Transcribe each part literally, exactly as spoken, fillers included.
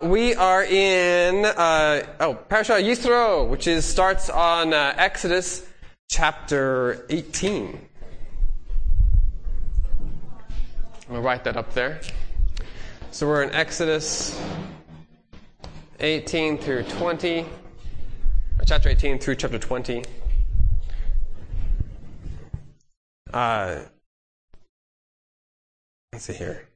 We are in, uh, oh, Parashah Yithro, which is starts on uh, Exodus chapter eighteen. I'm going to write that up there. So we're in Exodus eighteen through twenty, or chapter eighteen through chapter twenty. Uh, let's see here.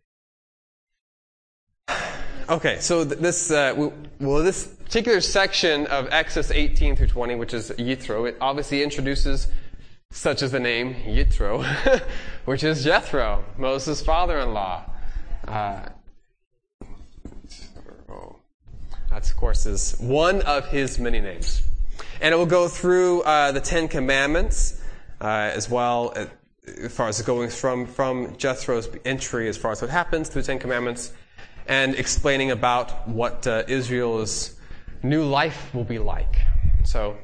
Okay, so th- this uh, we, well, this particular section of Exodus eighteen through twenty, which is Yithro, it obviously introduces, such as the name Yithro, which is Jethro, Moses' father-in-law. Uh, that's, of course, is one of his many names, and it will go through uh, the Ten Commandments uh, as well, uh, as far as going from from Jethro's entry, as far as what happens through the Ten Commandments, and explaining about what uh, Israel's new life will be like. So,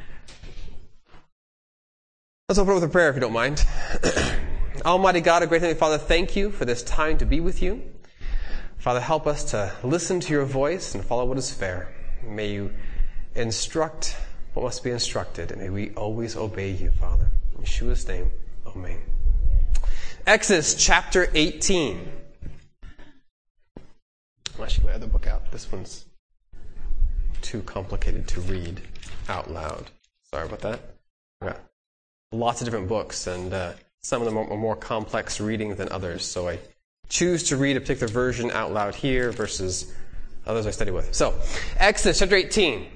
let's open with a prayer, if you don't mind. Almighty God, a great Heavenly Father, thank you for this time to be with you. Father, help us to listen to your voice and follow what is fair. May you instruct what must be instructed, and may we always obey you, Father. In Yeshua's name, amen. Exodus chapter eighteen. I should get my other book out. This one's too complicated to read out loud. Sorry about that. I've got lots of different books, and uh, some of them are more complex reading than others. So I choose to read a particular version out loud here versus others I study with. So, Exodus chapter eighteen.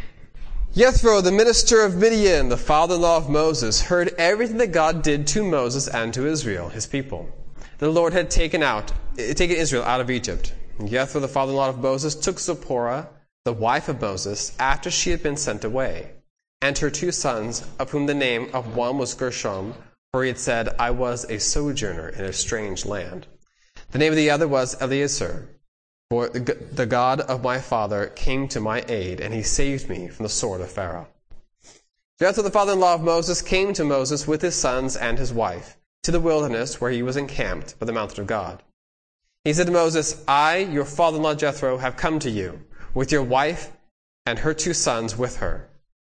Jethro, the minister of Midian, the father-in-law of Moses, heard everything that God did to Moses and to Israel, his people. The Lord had taken out, taken Israel out of Egypt. Jethro, the father-in-law of Moses, took Zipporah, the wife of Moses, after she had been sent away, and her two sons, of whom the name of one was Gershom, for he had said, I was a sojourner in a strange land. The name of the other was Eliezer, for the God of my father came to my aid, and he saved me from the sword of Pharaoh. Jethro, the father-in-law of Moses, came to Moses with his sons and his wife, to the wilderness where he was encamped by the mountain of God. He said to Moses, I, your father-in-law Jethro, have come to you, with your wife and her two sons with her.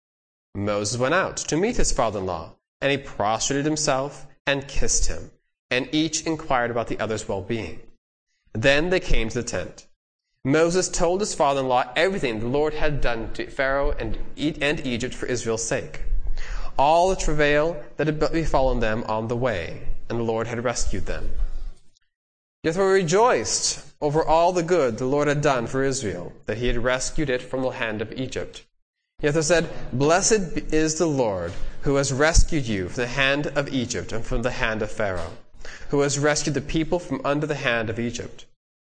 Moses went out to meet his father-in-law, and he prostrated himself and kissed him, and each inquired about the other's well-being. Then they came to the tent. Moses told his father-in-law everything the Lord had done to Pharaoh and, and Egypt for Israel's sake, all the travail that had befallen them on the way, and the Lord had rescued them. Jethro rejoiced over all the good the Lord had done for Israel, that he had rescued it from the hand of Egypt. Jethro said, Blessed is the Lord, who has rescued you from the hand of Egypt and from the hand of Pharaoh, who has rescued the people from under the hand of Egypt.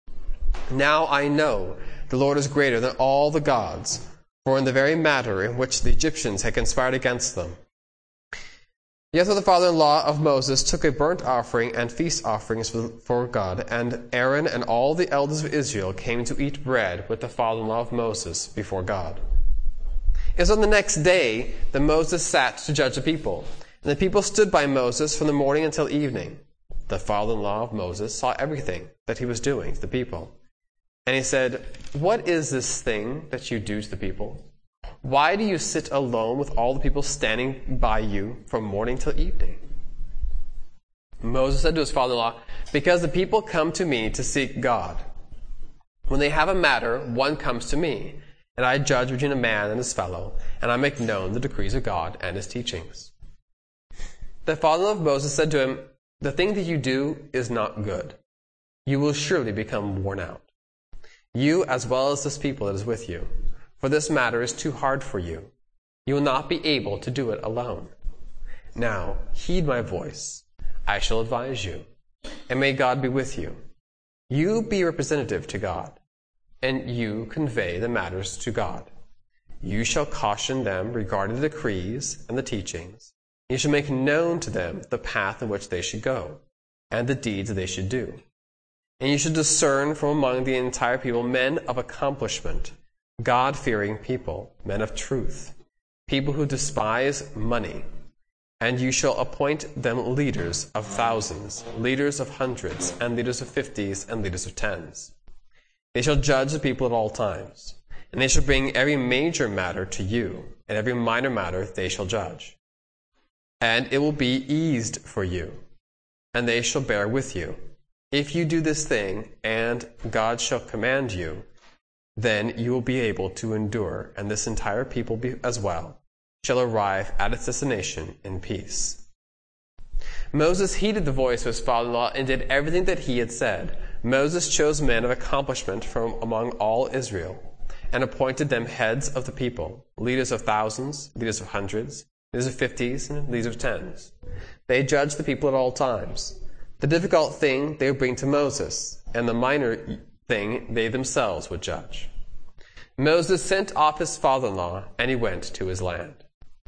Now I know the Lord is greater than all the gods, for in the very matter in which the Egyptians had conspired against them, Jethro, the father-in-law of Moses, took a burnt offering and feast offerings for God, and Aaron and all the elders of Israel came to eat bread with the father-in-law of Moses before God. It was on the next day that Moses sat to judge the people, and the people stood by Moses from the morning until evening. The father-in-law of Moses saw everything that he was doing to the people, and he said, What is this thing that you do to the people? Why do you sit alone with all the people standing by you from morning till evening? Moses said to his father-in-law, Because the people come to me to seek God. When they have a matter, one comes to me, and I judge between a man and his fellow, and I make known the decrees of God and his teachings. The father-in-law of Moses said to him, The thing that you do is not good. You will surely become worn out, you as well as this people that is with you. For this matter is too hard for you. You will not be able to do it alone. Now, heed my voice. I shall advise you, and may God be with you. You be representative to God, and you convey the matters to God. You shall caution them regarding the decrees and the teachings. You shall make known to them the path in which they should go, and the deeds that they should do. And you should discern from among the entire people men of accomplishment, God-fearing people, men of truth, people who despise money. And you shall appoint them leaders of thousands, leaders of hundreds, and leaders of fifties, and leaders of tens. They shall judge the people at all times, and they shall bring every major matter to you, and every minor matter they shall judge. And it will be eased for you, and they shall bear with you. If you do this thing, and God shall command you, then you will be able to endure, and this entire people be, as well shall arrive at its destination in peace. Moses heeded the voice of his father-in-law and did everything that he had said. Moses chose men of accomplishment from among all Israel, and appointed them heads of the people, leaders of thousands, leaders of hundreds, leaders of fifties, and leaders of tens. They judged the people at all times. The difficult thing they would bring to Moses, and the minor thing they themselves would judge. Moses sent off his father-in-law, and he went to his land.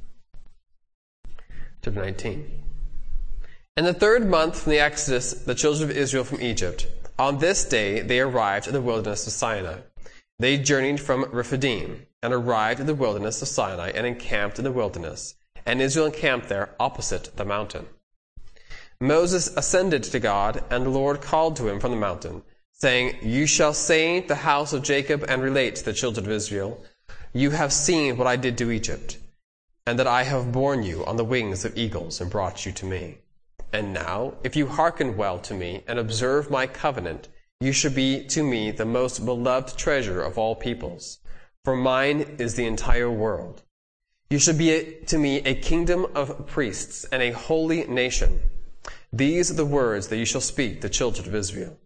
Chapter nineteen. In the third month from the exodus, the children of Israel from Egypt, on this day they arrived in the wilderness of Sinai. They journeyed from Rephidim, and arrived in the wilderness of Sinai, and encamped in the wilderness, and Israel encamped there opposite the mountain. Moses ascended to God, and the Lord called to him from the mountain, saying, You shall say to the house of Jacob and relate to the children of Israel, You have seen what I did to Egypt, and that I have borne you on the wings of eagles and brought you to me. And now, if you hearken well to me and observe my covenant, you shall be to me the most beloved treasure of all peoples, for mine is the entire world. You shall be a, to me a kingdom of priests and a holy nation. These are the words that you shall speak to the children of Israel.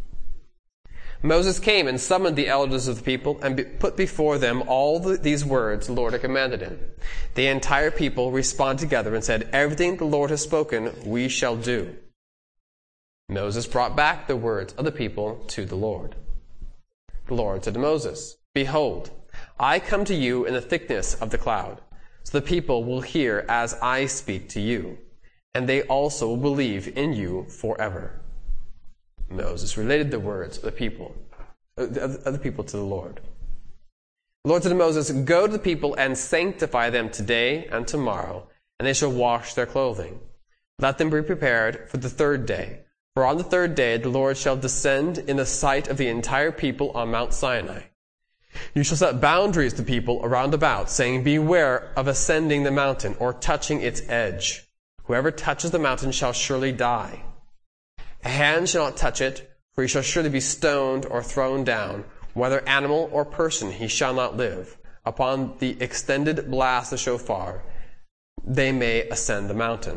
Moses came and summoned the elders of the people and be, put before them all the, these words the Lord had commanded him. The entire people responded together and said, Everything the Lord has spoken, we shall do. Moses brought back the words of the people to the Lord. The Lord said to Moses, Behold, I come to you in the thickness of the cloud, so the people will hear as I speak to you, and they also will believe in you forever. Moses related the words of the people, of the people to the Lord. The Lord said to Moses, Go to the people and sanctify them today and tomorrow, and they shall wash their clothing. Let them be prepared for the third day. For on the third day the Lord shall descend in the sight of the entire people on Mount Sinai. You shall set boundaries to people around about, saying, Beware of ascending the mountain or touching its edge. Whoever touches the mountain shall surely die. A hand shall not touch it, for he shall surely be stoned or thrown down. Whether animal or person, he shall not live. Upon the extended blast of shofar, they may ascend the mountain.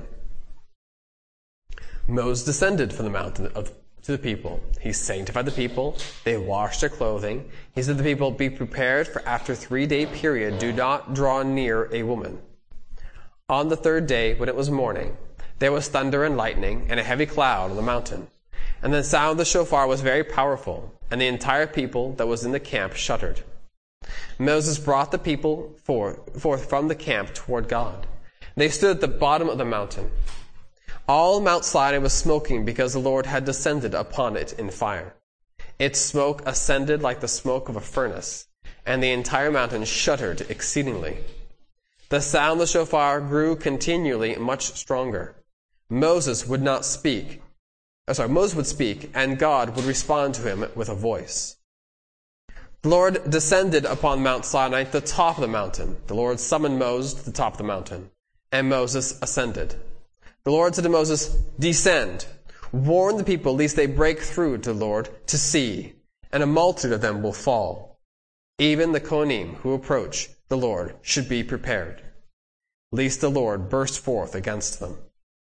Moses descended from the mountain of, to the people. He sanctified the people. They washed their clothing. He said to the people, Be prepared, for after a three-day period, do not draw near a woman. On the third day, when it was morning, there was thunder and lightning and a heavy cloud on the mountain. And the sound of the shofar was very powerful, and the entire people that was in the camp shuddered. Moses brought the people forth, forth from the camp toward God. They stood at the bottom of the mountain. All Mount Sinai was smoking because the Lord had descended upon it in fire. Its smoke ascended like the smoke of a furnace, and the entire mountain shuddered exceedingly. The sound of the shofar grew continually much stronger. Moses would not speak. Oh, sorry, Moses would speak, and God would respond to him with a voice. The Lord descended upon Mount Sinai to the top of the mountain. The Lord summoned Moses to the top of the mountain, and Moses ascended. The Lord said to Moses, Descend, warn the people lest they break through to the Lord to see, and a multitude of them will fall. Even the Kohanim who approach the Lord should be prepared, lest the Lord burst forth against them.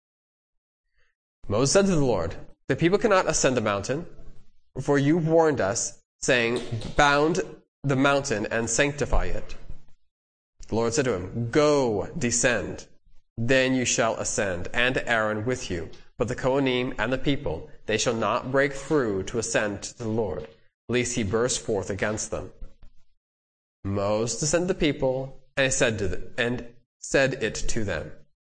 Moses said to the Lord, The people cannot ascend the mountain, for you warned us, saying, Bound the mountain and sanctify it. The Lord said to him, Go, descend, then you shall ascend, and Aaron with you. But the Kohanim and the people, they shall not break through to ascend to the Lord, lest he burst forth against them. Moses descended the people, and said to them, and said it to them.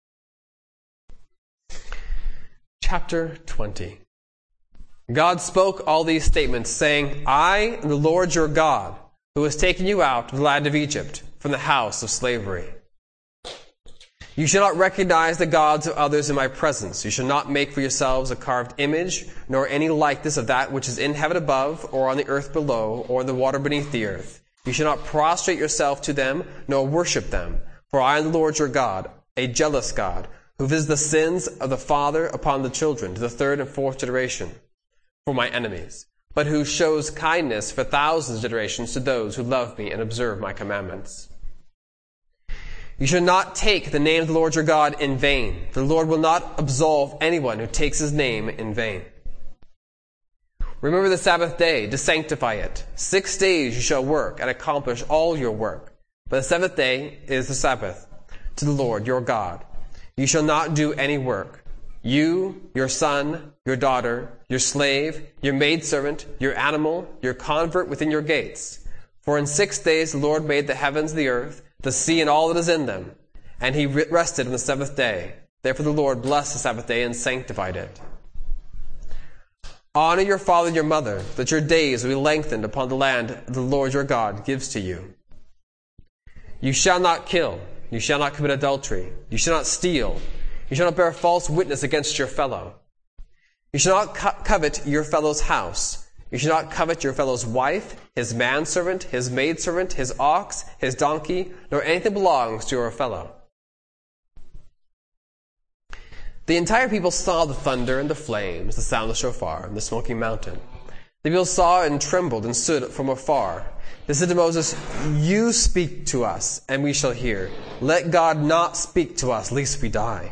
Chapter twenty. God spoke all these statements, saying, I am the Lord your God, who has taken you out of the land of Egypt, from the house of slavery. You shall not recognize the gods of others in my presence. You shall not make for yourselves a carved image, nor any likeness of that which is in heaven above, or on the earth below, or in the water beneath the earth. You shall not prostrate yourself to them, nor worship them. For I am the Lord your God, a jealous God, who visits the sins of the father upon the children, to the third and fourth generation, for my enemies, but who shows kindness for thousands of generations to those who love me and observe my commandments. You shall not take the name of the Lord your God in vain, for the Lord will not absolve anyone who takes his name in vain. Remember the Sabbath day to sanctify it. Six days you shall work and accomplish all your work. But the seventh day is the Sabbath to the Lord your God. You shall not do any work. You, your son, your daughter, your slave, your maidservant, your animal, your convert within your gates. For in six days the Lord made the heavens, the earth, the sea, and all that is in them. And he rested on the seventh day. Therefore the Lord blessed the Sabbath day and sanctified it. Honor your father and your mother, that your days will be lengthened upon the land the Lord your God gives to you. You shall not kill. You shall not commit adultery. You shall not steal. You shall not bear false witness against your fellow. You shall not co- covet your fellow's house. You shall not covet your fellow's wife, his manservant, his maidservant, his ox, his donkey, nor anything belongs to your fellow. The entire people saw the thunder and the flames, the sound of the shofar, and the smoking mountain. The people saw and trembled and stood from afar. They said to Moses, "You speak to us, and we shall hear. Let God not speak to us, lest we die."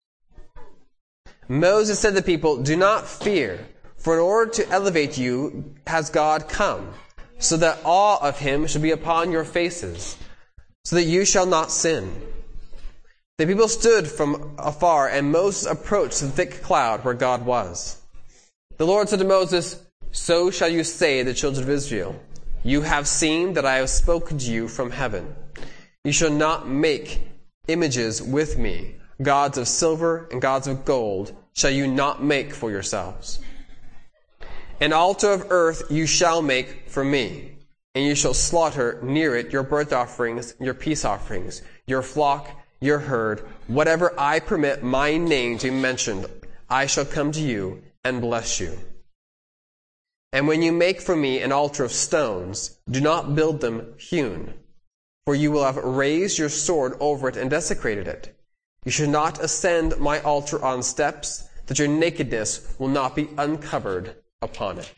Moses said to the people, "Do not fear. For in order to elevate you has God come, so that awe of him shall be upon your faces, so that you shall not sin." The people stood from afar, and Moses approached the thick cloud where God was. The Lord said to Moses, "So shall you say to the children of Israel, you have seen that I have spoken to you from heaven. You shall not make images with me. Gods of silver and gods of gold shall you not make for yourselves. An altar of earth you shall make for me, and you shall slaughter near it your burnt offerings, your peace offerings, your flock, your herd, whatever I permit my name to be mentioned, I shall come to you and bless you. And when you make for me an altar of stones, do not build them hewn, for you will have raised your sword over it and desecrated it. You should not ascend my altar on steps, that your nakedness will not be uncovered upon it."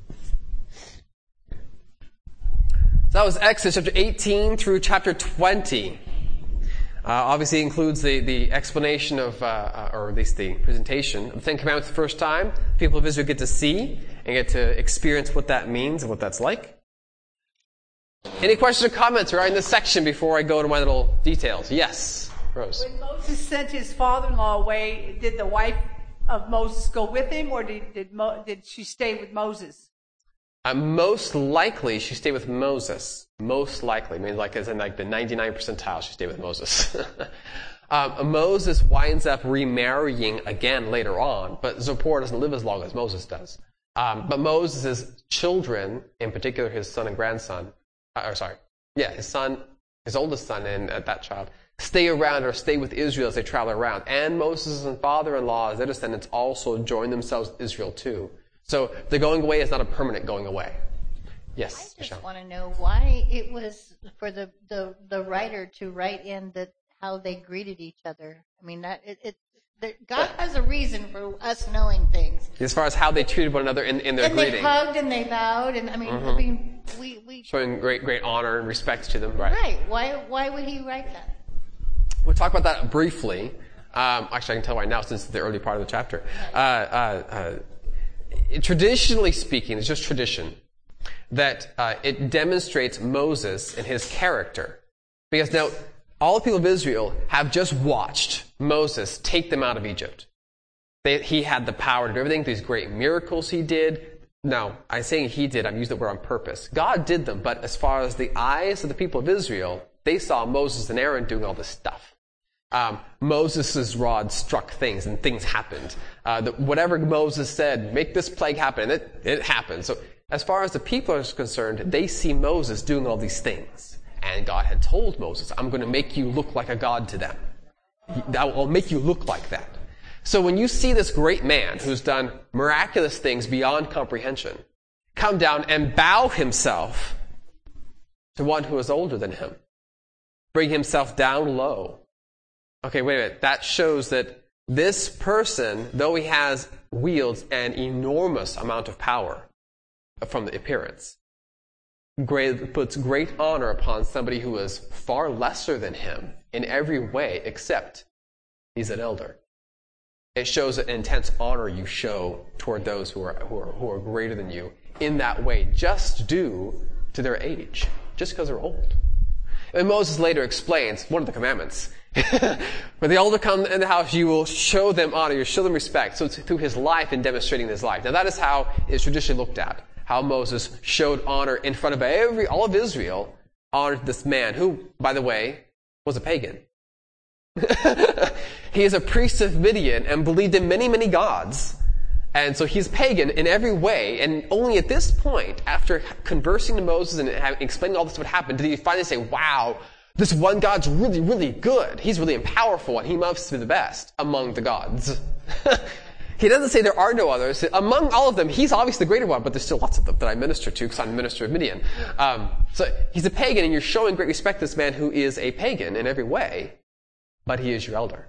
So that was Exodus chapter eighteen through chapter twenty. Uh, obviously includes the, the explanation of, uh, or at least the presentation of the Ten Commandments the first time. People of Israel get to see and get to experience what that means and what that's like. Any questions or comments regarding this section before I go into my little details? Yes, Rose. When Moses sent his father-in-law away, did the wife of Moses go with him, or did did, Mo, did she stay with Moses? Uh, most likely, she stayed with Moses. Most likely, I mean, like as in like the ninety-nine percentile, she stayed with Moses. um, Moses winds up remarrying again later on, but Zipporah doesn't live as long as Moses does. Um, but Moses' children, in particular his son and grandson, uh, or sorry, yeah, his son, his oldest son, and uh, that child, stay around or stay with Israel as they travel around. And Moses' father-in-law, as their descendants, also join themselves with Israel too. So the going away is not a permanent going away. Yes, I just Michelle. want to know why it was for the, the, the writer to write in that how they greeted each other. I mean, that it, it the, God has a reason for us knowing things. As far as how they treated one another in, in their and greeting. And they hugged and they bowed, and I mean, Mm-hmm. I mean, we we showing great great honor and respect to them, right? Right. Why why would he write that? We'll talk about that briefly. Um, actually, I can tell right now since it's the early part of the chapter. Uh, uh, uh, traditionally speaking, it's just tradition that uh, it demonstrates Moses and his character. Because now, all the people of Israel have just watched Moses take them out of Egypt. They, he had the power to do everything, these great miracles he did. Now, I'm saying he did, I'm using the word on purpose. God did them, but as far as the eyes of the people of Israel, they saw Moses and Aaron doing all this stuff. Um, Moses' rod struck things, and things happened. Uh, the, whatever Moses said, make this plague happen, and it, it happened. So, as far as the people are concerned, they see Moses doing all these things. And God had told Moses, I'm going to make you look like a god to them. That will make you look like that. So when you see this great man who's done miraculous things beyond comprehension come down and bow himself to one who is older than him, bring himself down low. Okay, wait a minute. That shows that this person, though he has wields an enormous amount of power from the appearance, great, puts great honor upon somebody who is far lesser than him in every way except he's an elder. It shows an intense honor you show toward those who are, who are, who are greater than you in that way, just due to their age, just because they're old. And Moses later explains one of the commandments. When the elder come in the house, you will show them honor, you show them respect. So it's through his life and demonstrating his life. Now that is how it's traditionally looked at. How Moses showed honor in front of every, all of Israel, honored this man, who, by the way, was a pagan. He is a priest of Midian and believed in many, many gods. And so he's pagan in every way. And only at this point, after conversing to Moses and explaining all this what happened, did he finally say, wow, this one God's really, really good. He's really powerful and he must be the best among the gods. He doesn't say there are no others. Among all of them, he's obviously the greater one, but there's still lots of them that I minister to because I'm the minister of Midian. Um, so he's a pagan and you're showing great respect to this man who is a pagan in every way, but he is your elder.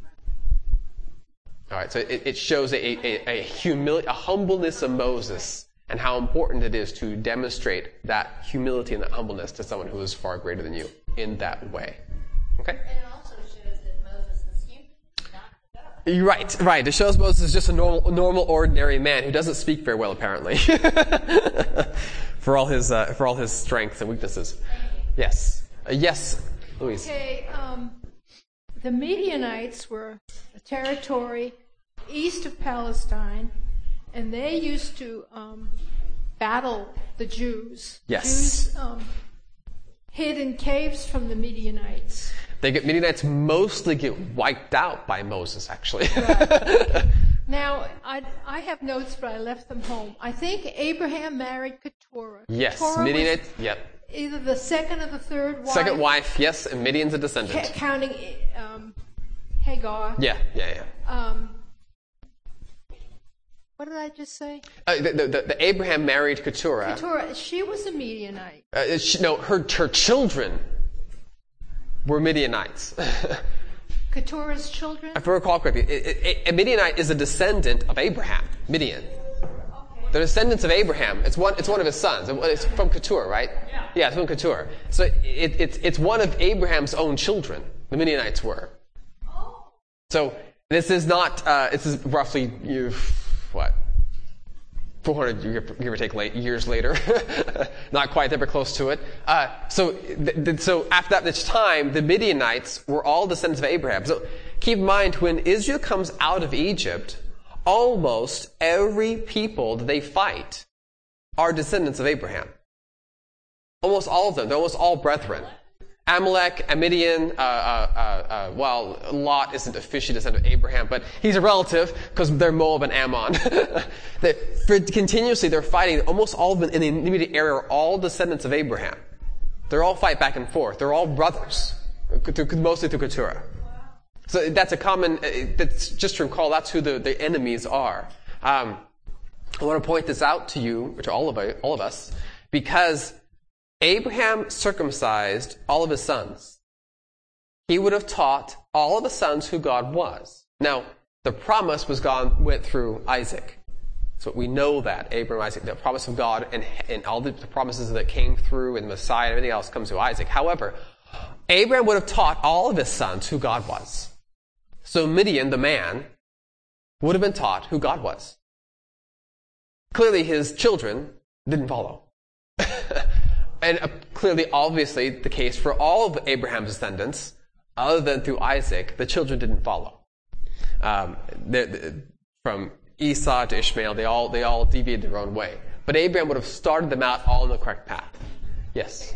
All right, so it, it shows a, a, a, humili- a humbleness of Moses and how important it is to demonstrate that humility and that humbleness to someone who is far greater than you in that way. Okay? And it also shows that Moses is human, not God. You're right, right. It shows Moses is just a normal, normal, ordinary man who doesn't speak very well, apparently, for all his uh, for all his strengths and weaknesses. Yes, uh, yes, Louise. Okay. Um, The Midianites were a territory east of Palestine, and they used to um, battle the Jews. Yes. Jews um, hid in caves from the Midianites. They get Midianites mostly get wiped out by Moses, actually. Right. Now, I, I have notes, but I left them home. I think Abraham married Keturah. Yes, Keturah Midianites. Yep. Either the second or the third wife. Second wife, yes, and Midian's a descendant. ca- counting um, Hagar. Yeah, yeah, yeah. Um, what did I just say? Uh, the, the, the Abraham married Keturah. Keturah, she was a Midianite. Uh, she, no, her her children were Midianites. Keturah's children? If I recall correctly, it, it, a Midianite is a descendant of Abraham. Midian. The descendants of Abraham. It's one. It's one of his sons. It's from Keturah, right? Yeah. Yeah, it's from Keturah. So it, it's it's one of Abraham's own children. The Midianites were. Oh. So this is not. Uh, this is roughly you, what, four hundred give or take late, years later. Not quite there, but close to it. Uh, so th- th- so after that this time, the Midianites were all descendants of Abraham. So keep in mind when Israel comes out of Egypt, almost every people that they fight are descendants of Abraham. Almost all of them. They're almost all brethren. Amalek, Midian, uh, uh, uh, uh, well, Lot isn't officially descendant of Abraham, but he's a relative because they're Moab and Ammon. they, for, continuously they're fighting. Almost all of them in the immediate area are all descendants of Abraham. They're all fight back and forth. They're all brothers, mostly through Keturah. So that's a common, that's just to recall, that's who the, the enemies are. Um, I want to point this out to you, to all of, all of us, because Abraham circumcised all of his sons. He would have taught all of the sons who God was. Now, the promise was God went through Isaac. So we know that, Abraham, Isaac, the promise of God and, and all the promises that came through and Messiah and everything else comes through Isaac. However, Abraham would have taught all of his sons who God was. So Midian, the man, would have been taught who God was. Clearly his children didn't follow. And uh, clearly, obviously, the case for all of Abraham's descendants, other than through Isaac, the children didn't follow. Um, they're, they're, from Esau to Ishmael, they all they all deviated their own way. But Abraham would have started them out all on the correct path. Yes?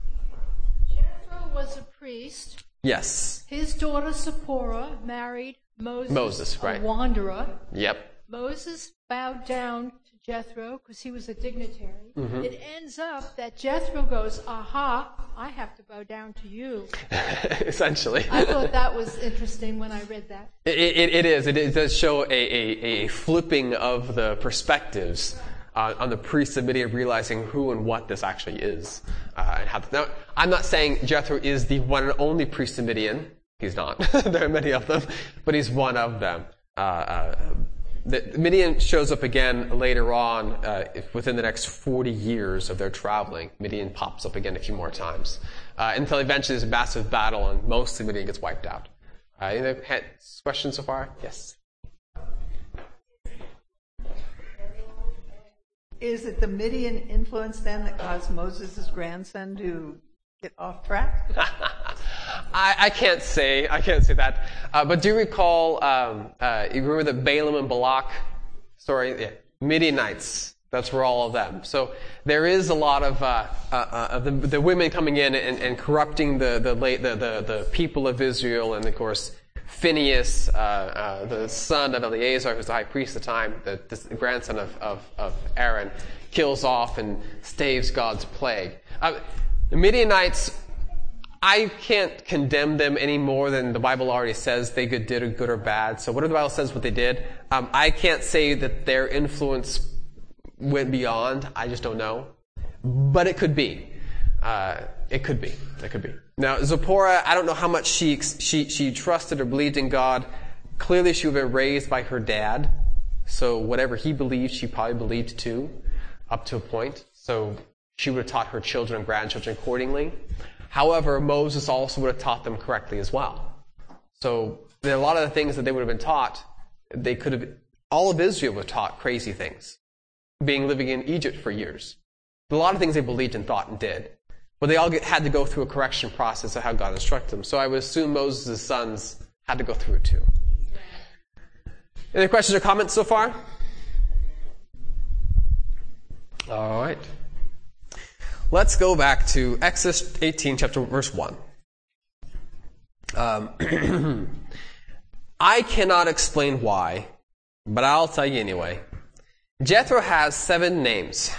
Jethro was a priest. Yes. His daughter Zipporah married Moses, Moses, right. a wanderer. Yep. Moses bowed down to Jethro because he was a dignitary. Mm-hmm. It ends up that Jethro goes, aha, I have to bow down to you. Essentially. I thought that was interesting when I read that. It, it, it is. It, it does show a, a, a flipping of the perspectives uh, on the priests of Midian, realizing who and what this actually is. Uh, and how, now, I'm not saying Jethro is the one and only priest of Midian. He's not. There are many of them, but he's one of them. Uh, uh, the, Midian shows up again later on, uh, if within the next forty years of their traveling. Midian pops up again a few more times, uh, until eventually there's a massive battle and most of Midian gets wiped out. Uh, any had questions so far? Yes. Is it the Midian influence then that caused Moses' grandson to get off track? I, I can't say. I can't say that. Uh, but do you recall, um, uh, you remember the Balaam and Balak story? Yeah. Midianites. That's where all of them. So there is a lot of, uh, uh, uh, of the, the women coming in and, and corrupting the, the, late, the, the, the people of Israel. And of course, Phinehas, uh, uh, the son of Eleazar, who's the high priest at the time, the, the grandson of, of, of Aaron, kills off and staves God's plague. Uh, the Midianites, I can't condemn them any more than the Bible already says they did or good or bad. So whatever the Bible says what they did, um, I can't say that their influence went beyond. I just don't know. But it could be. Uh, it could be. It could be. Now, Zipporah, I don't know how much she, she, she trusted or believed in God. Clearly she would have been raised by her dad. So whatever he believed, she probably believed too, up to a point. So she would have taught her children and grandchildren accordingly. However, Moses also would have taught them correctly as well. So there are a lot of the things that they would have been taught, they could have, all of Israel was taught crazy things, being living in Egypt for years. A lot of things they believed and thought and did. But they all get, had to go through a correction process of how God instructed them. So I would assume Moses' sons had to go through it too. Any questions or comments so far? All right. Let's go back to Exodus eighteen, chapter verse one. Um, I cannot explain why, but I'll tell you anyway. Jethro has seven names.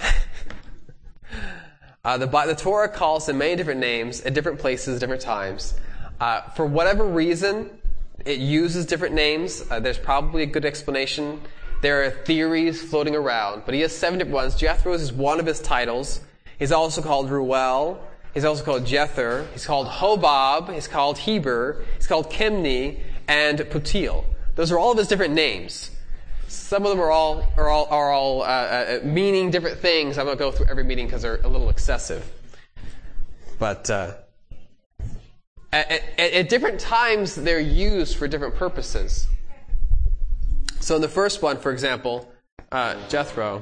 uh, the, the Torah calls him many different names at different places, different times. Uh, for whatever reason, it uses different names. Uh, there's probably a good explanation. There are theories floating around, but he has seven different ones. Jethro is one of his titles. He's also called Ruel. He's also called Jether. He's called Hobab. He's called Heber. He's called Kimni and Putiel. Those are all of his different names. Some of them are all are all are all uh, uh, meaning different things. I'm going to go through every meaning because they're a little excessive. But uh, at, at, at different times, they're used for different purposes. So in the first one, for example, uh, Jethro.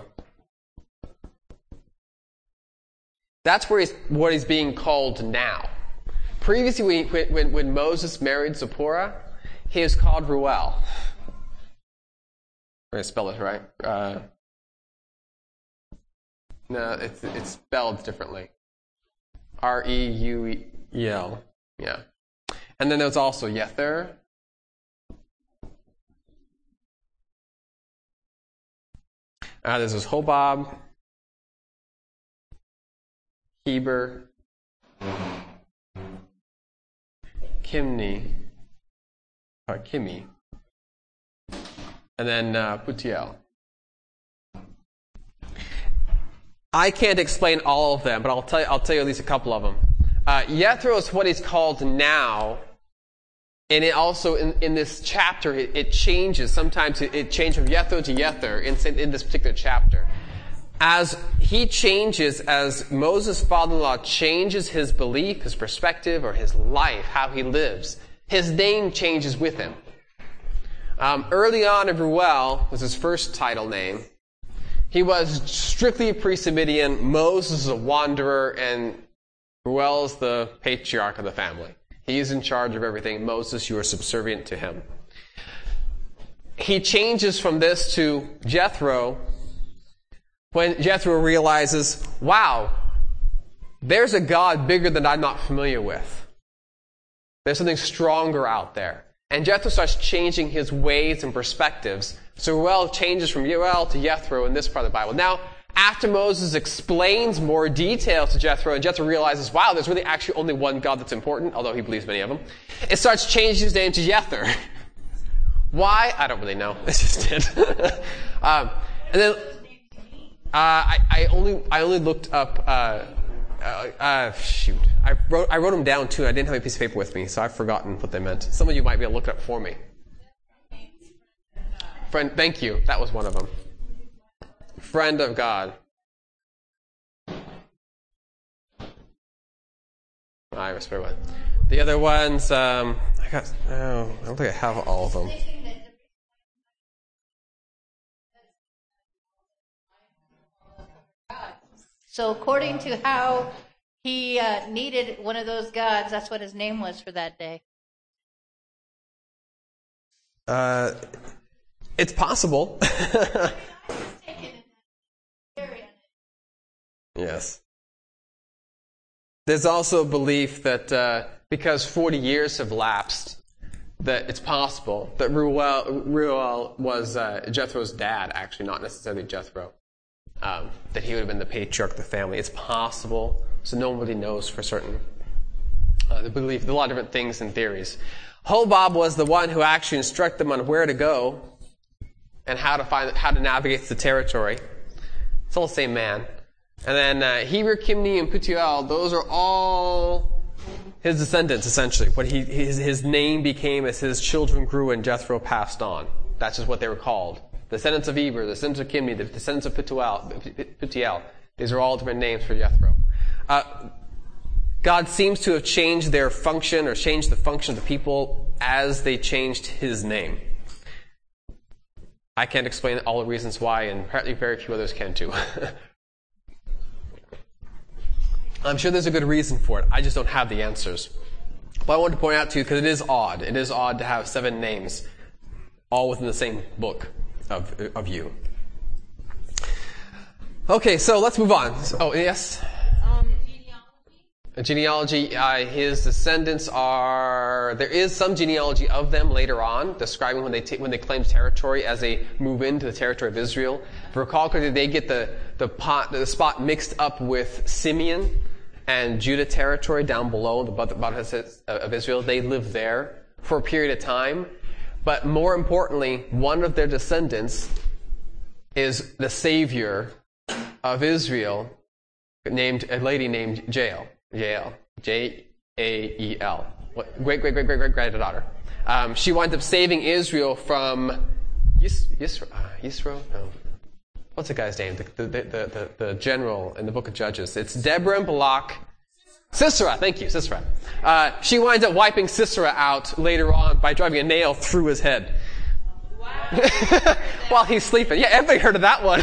That's where he's, what he's being called now. Previously, when, when, when Moses married Zipporah, he was called Ruel. I'm going to spell it right. Uh, no, it's, it's spelled differently. R E U E L. Yeah. And then there was also Jether. Uh, this was Hobab. Heber, Kimni, or Kimi, and then uh, Putiel. I can't explain all of them, but I'll tell you, I'll tell you at least a couple of them. Uh, Jethro is what he's called now, and it also in, in this chapter it, it changes. Sometimes it, it changes from Jethro to Jether in, in this particular chapter. As he changes, as Moses' father-in-law changes his belief, his perspective, or his life, how he lives, his name changes with him. Um, early on, Ruel was his first title name. He was strictly a priest of Midian. Moses is a wanderer, and Ruel is the patriarch of the family. He's in charge of everything. Moses, you are subservient to him. He changes from this to Jethro, when Jethro realizes, wow, there's a God bigger than I'm not familiar with. There's something stronger out there. And Jethro starts changing his ways and perspectives. So Ruel changes from Ruel to Jethro in this part of the Bible. Now, after Moses explains more details to Jethro, and Jethro realizes, wow, there's really actually only one God that's important, although he believes many of them, it starts changing his name to Jether. Why? I don't really know. It just did. um, and then uh, I, I only I only looked up. Uh, uh, uh, shoot, I wrote I wrote them down too. I didn't have a piece of paper with me, so I've forgotten what they meant. Some of you might be able to look it up for me. Friend, thank you. That was one of them. Friend of God. I respect one. The other ones, um, I got. Oh, I don't think I have all of them. So according to how he uh, needed one of those gods, that's what his name was for that day. Uh, it's possible. Yes. There's also a belief that uh, because forty years have lapsed, that it's possible that Reuel, Reuel was uh, Jethro's dad, actually, not necessarily Jethro. Um, that he would have been the patriarch of the family. It's possible, so nobody knows for certain. Uh, the belief, there are a lot of different things and theories. Hobab was the one who actually instructed them on where to go and how to find, how to navigate the territory. It's all the same man. And then uh, Heber, Kimni, and Putiel, those are all his descendants, essentially. What he, his, his name became as his children grew and Jethro passed on. That's just what they were called. The descendants of Heber, the descendants of Kimni, the descendants of Putiel. Putiel. These are all different names for Jethro. Uh, God seems to have changed their function or changed the function of the people as they changed his name. I can't explain all the reasons why, and apparently very few others can too. I'm sure there's a good reason for it. I just don't have the answers. But I want to point out to you, because it is odd. It is odd to have seven names all within the same book of of you. Okay, so let's move on. Oh, yes? Um, A genealogy, uh, his descendants are, there is some genealogy of them later on, describing when they ta- when they claimed territory as they move into the territory of Israel. If you recall correctly, they get the, the pot, the spot mixed up with Simeon and Judah territory down below, the bottom of Israel. They live there for a period of time. But more importantly, one of their descendants is the savior of Israel, named a lady named Jael. Jael. J A E L. Great, great, great, great, great granddaughter. Um, she winds up saving Israel from Yis, Yisro, uh, Yisro? No. What's the guy's name? The, the, the, the, the general in the book of Judges. It's Deborah and Barak. Sisera, thank you, Sisera. Uh, she winds up wiping Sisera out later on by driving a nail through his head. Wow. While he's sleeping. Yeah, everybody heard of that one.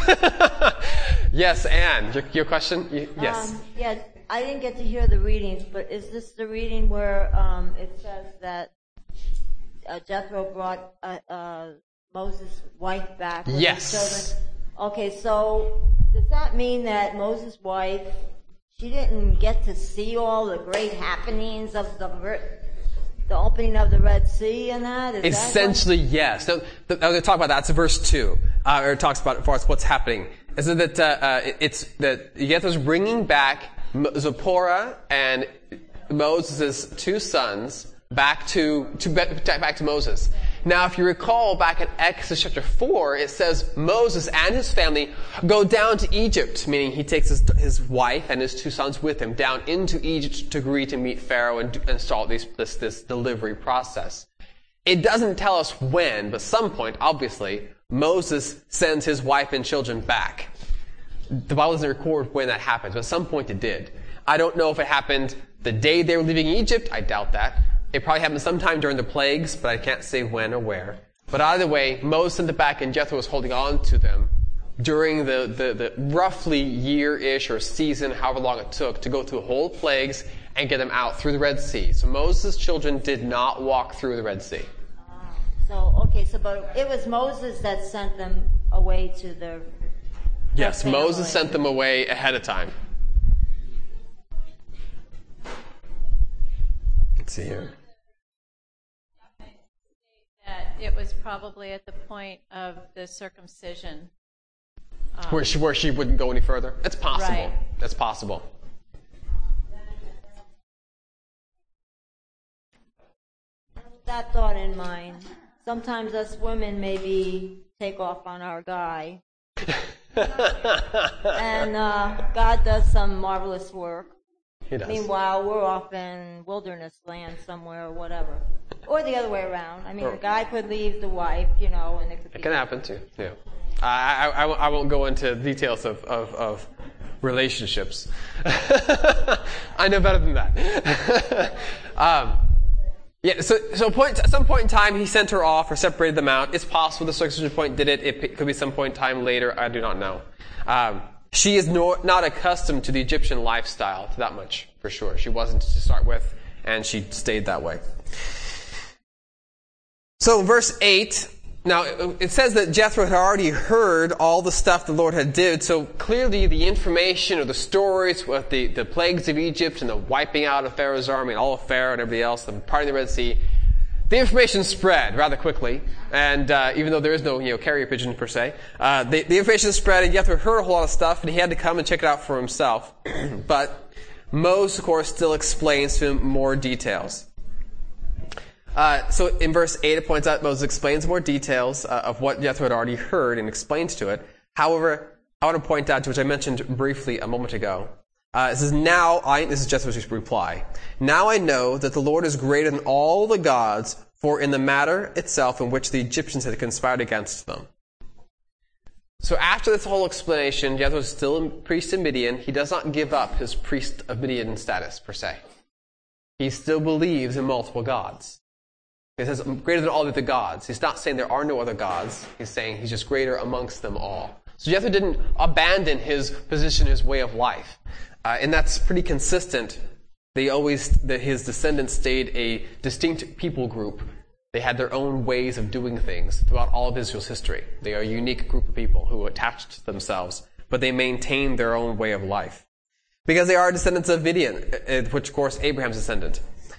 Yes, Anne, your, your question? Y- yes. Um, yeah, I didn't get to hear the readings, but is this the reading where um, it says that uh, Jethro brought uh, uh, Moses' wife back with Yes. his children? Okay, so does that mean that Moses' wife, she didn't get to see all the great happenings of the the opening of the Red Sea and that? Is Essentially, that yes. Now, I'm going to talk about that. It's verse two. Uh, or it talks about as far as what's happening. Is that uh, uh, it's that Jethro's bringing back Zipporah and Moses' two sons back to, to back to Moses. Now, if you recall back in Exodus chapter four, it says Moses and his family go down to Egypt, meaning he takes his, his wife and his two sons with him down into Egypt to agree to meet Pharaoh and, and start this, this, this delivery process. It doesn't tell us when, but some point, obviously, Moses sends his wife and children back. The Bible doesn't record when that happens, but at some point it did. I don't know if it happened the day they were leaving Egypt. I doubt that. It probably happened sometime during the plagues, but I can't say when or where. But either way, Moses sent it back and Jethro was holding on to them during the, the, the roughly year-ish or season, however long it took, to go through the whole plagues and get them out through the Red Sea. So Moses' children did not walk through the Red Sea. So, okay, so but it was Moses that sent them away to their Yes, their Moses family. sent them away ahead of time. Let's see here. That it was probably at the point of the circumcision Um, where she where she wouldn't go any further. It's possible. Right. It's possible. that thought in mind. Sometimes us women maybe take off on our guy. and uh, God does some marvelous work. He does. Meanwhile, we're off in wilderness land somewhere or whatever. Or the other way around. I mean, Or- the guy could leave the wife, you know, and it could be... It can happen too. Yeah. I, I, I won't go into details of, of, of relationships. I know better than that. um, yeah. So, so point, at some point in time, he sent her off or separated them out. It's possible the circumcision point did it. It could be some point in time later. I do not know. Um, she is no, not accustomed to the Egyptian lifestyle, to that much for sure. She wasn't to start with, and she stayed that way. So, verse eight. Now, it says that Jethro had already heard all the stuff the Lord had did, so clearly the information or the stories with the, the plagues of Egypt and the wiping out of Pharaoh's army and all of Pharaoh and everybody else, the parting of the Red Sea, the information spread rather quickly, and uh, even though there is no you know carrier pigeon per se, uh, the, the information spread, and Jethro heard a whole lot of stuff, and he had to come and check it out for himself. But Moses, of course, still explains to him more details. Uh, so in verse eight, it points out Moses explains more details uh, of what Jethro had already heard and explains to it. However, I want to point out, to which I mentioned briefly a moment ago, uh, it says, now I, this is Jethro's reply, now I know that the Lord is greater than all the gods, for in the matter itself in which the Egyptians had conspired against them. So after this whole explanation, Jethro is still a priest in Midian. He does not give up his priest of Midian status, per se. He still believes in multiple gods. He says, greater than all the other gods. He's not saying there are no other gods. He's saying he's just greater amongst them all. So Jethro didn't abandon his position, his way of life. Uh, and that's pretty consistent. They always, the, his descendants stayed a distinct people group. They had their own ways of doing things throughout all of Israel's history. They are a unique group of people who attached themselves, but they maintained their own way of life. Because they are descendants of Midian, which of course Abraham's descendant.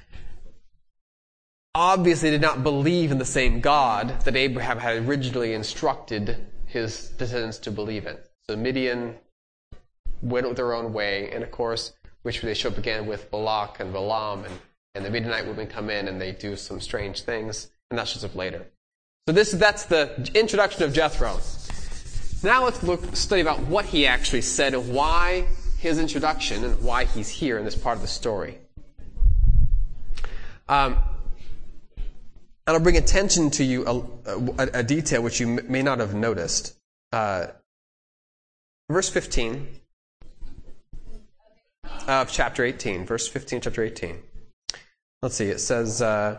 Obviously did not believe in the same God that Abraham had originally instructed his descendants to believe in. So Midian went their own way, and of course, which they show up again with Balak and Balaam, and, and the Midianite women come in and they do some strange things, and that shows up later. So this that's the introduction of Jethro. Now let's look study about what he actually said and why his introduction and why he's here in this part of the story. Um, And I'll bring attention to you a, a, a detail which you m- may not have noticed. Uh, verse fifteen of chapter eighteen. Verse fifteen, chapter eighteen. Let's see. It says, uh,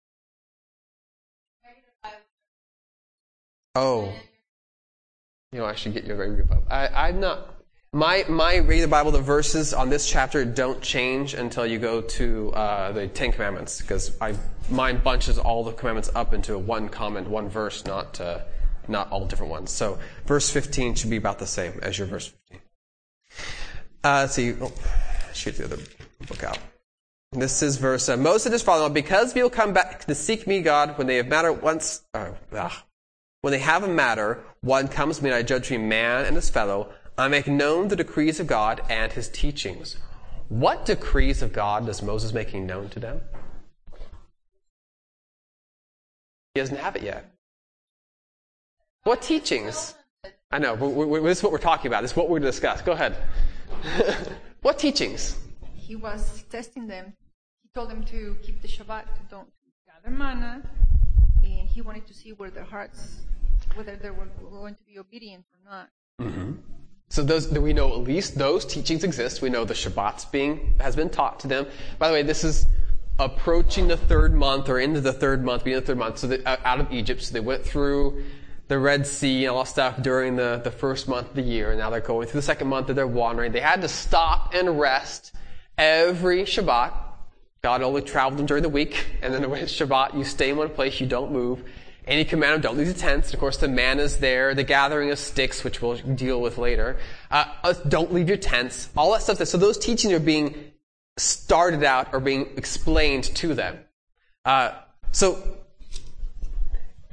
"Oh, you know, I should get your read your Bible. I, I'm not." My my read the Bible, the verses on this chapter don't change until you go to uh, the Ten Commandments, because I mine bunches all the commandments up into one comment, one verse, not uh, not all different ones. So verse fifteen should be about the same as your verse fifteen. Uh, let's see. Oh, shoot the other book out. This is verse uh, Moses and his father-in-law, because people come back to seek me, God, when they have matter once. Uh, ah, when they have a matter, one comes to me and I judge between man and his fellow. I make known the decrees of God and his teachings. What decrees of God is Moses making known to them? He doesn't have it yet. What teachings? I know, but we, we, this is what we're talking about. This is what we're going to discuss. Go ahead. What teachings? He was testing them. He told them to keep the Shabbat, to don't gather manna, and he wanted to see where their hearts, whether they were going to be obedient or not. Mm-hmm. So those, we know at least those teachings exist. We know the Shabbat's being, has been taught to them. By the way, this is approaching the third month or into the third month, being the third month, so they, out of Egypt. So they went through the Red Sea and all that stuff during the, the first month of the year, and now they're going through the second month that they're wandering. They had to stop and rest every Shabbat. God only traveled them during the week, and then when it's Shabbat, you stay in one place, you don't move. And he commanded them, don't leave the tents. Of course, the manna is there, the gathering of sticks, which we'll deal with later. Uh, don't leave your tents. All that stuff. So those teachings are being started out or being explained to them. Uh, so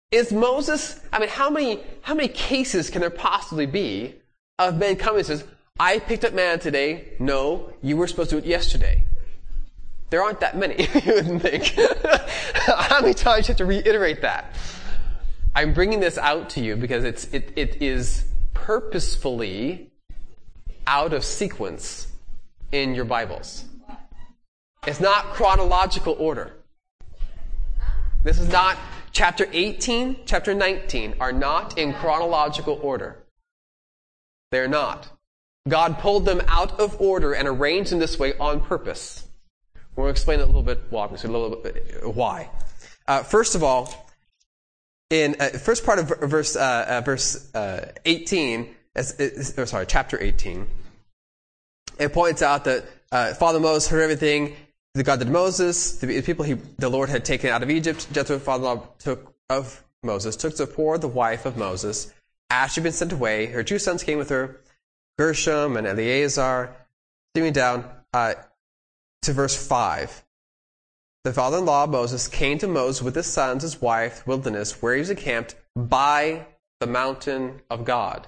Is Moses, I mean, how many, how many cases can there possibly be of men coming and says, I picked up manna today. No, you were supposed to do it yesterday. There aren't that many, you wouldn't think. How many times do you have to reiterate that? I'm bringing this out to you because it's, it, it is purposefully out of sequence in your Bibles. It's not chronological order. This is not, chapter eighteen, chapter nineteen are not in chronological order. They're not. God pulled them out of order and arranged them this way on purpose. We'll explain it a little bit why. A little bit why. Uh, first of all, in uh, first part of verse uh, uh, verse uh, eighteen, as, uh, sorry, chapter eighteen, it points out that uh, Father Moses heard everything the God did Moses, the people he, the Lord had taken out of Egypt. Jethro, father-in-law took of Moses, took Zipporah, the wife of Moses, as she had been sent away. Her two sons came with her, Gershom and Eleazar. Skimming down uh, to verse five. The father-in-law of Moses came to Moses with his sons, his wife, the wilderness, where he was encamped by the mountain of God.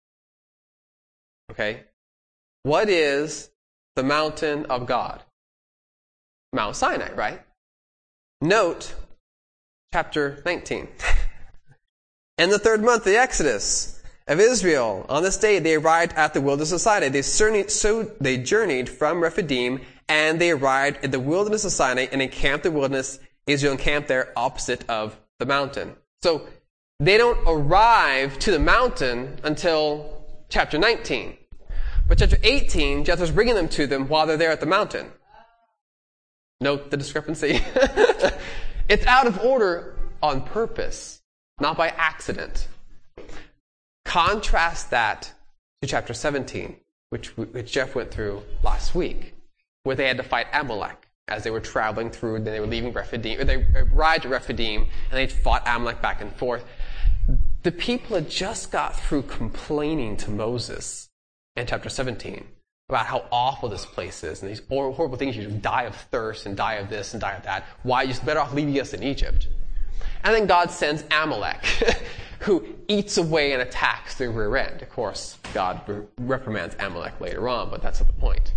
Okay? What is the mountain of God? Mount Sinai, right? Note chapter nineteen. In the third month of the Exodus of Israel, on this day they arrived at the wilderness of Sinai. They, journeyed, so they journeyed from Rephidim, and they arrived at the wilderness of Sinai and encamped in the wilderness. Israel encamped there opposite of the mountain. So they don't arrive to the mountain until chapter nineteen. But chapter eighteen, Jethro's bringing them to them while they're there at the mountain. Note the discrepancy. It's out of order on purpose, not by accident. Contrast that to chapter seventeen, which, which Jeff went through last week, where they had to fight Amalek as they were traveling through, then they were leaving Rephidim, or they arrived at Rephidim, and they fought Amalek back and forth. The people had just got through complaining to Moses in chapter seventeen about how awful this place is, and these horrible things, you just die of thirst, and die of this, and die of that. Why? You're better off leaving us in Egypt. And then God sends Amalek, who eats away and attacks the rear end. Of course, God reprimands Amalek later on, but that's not the point.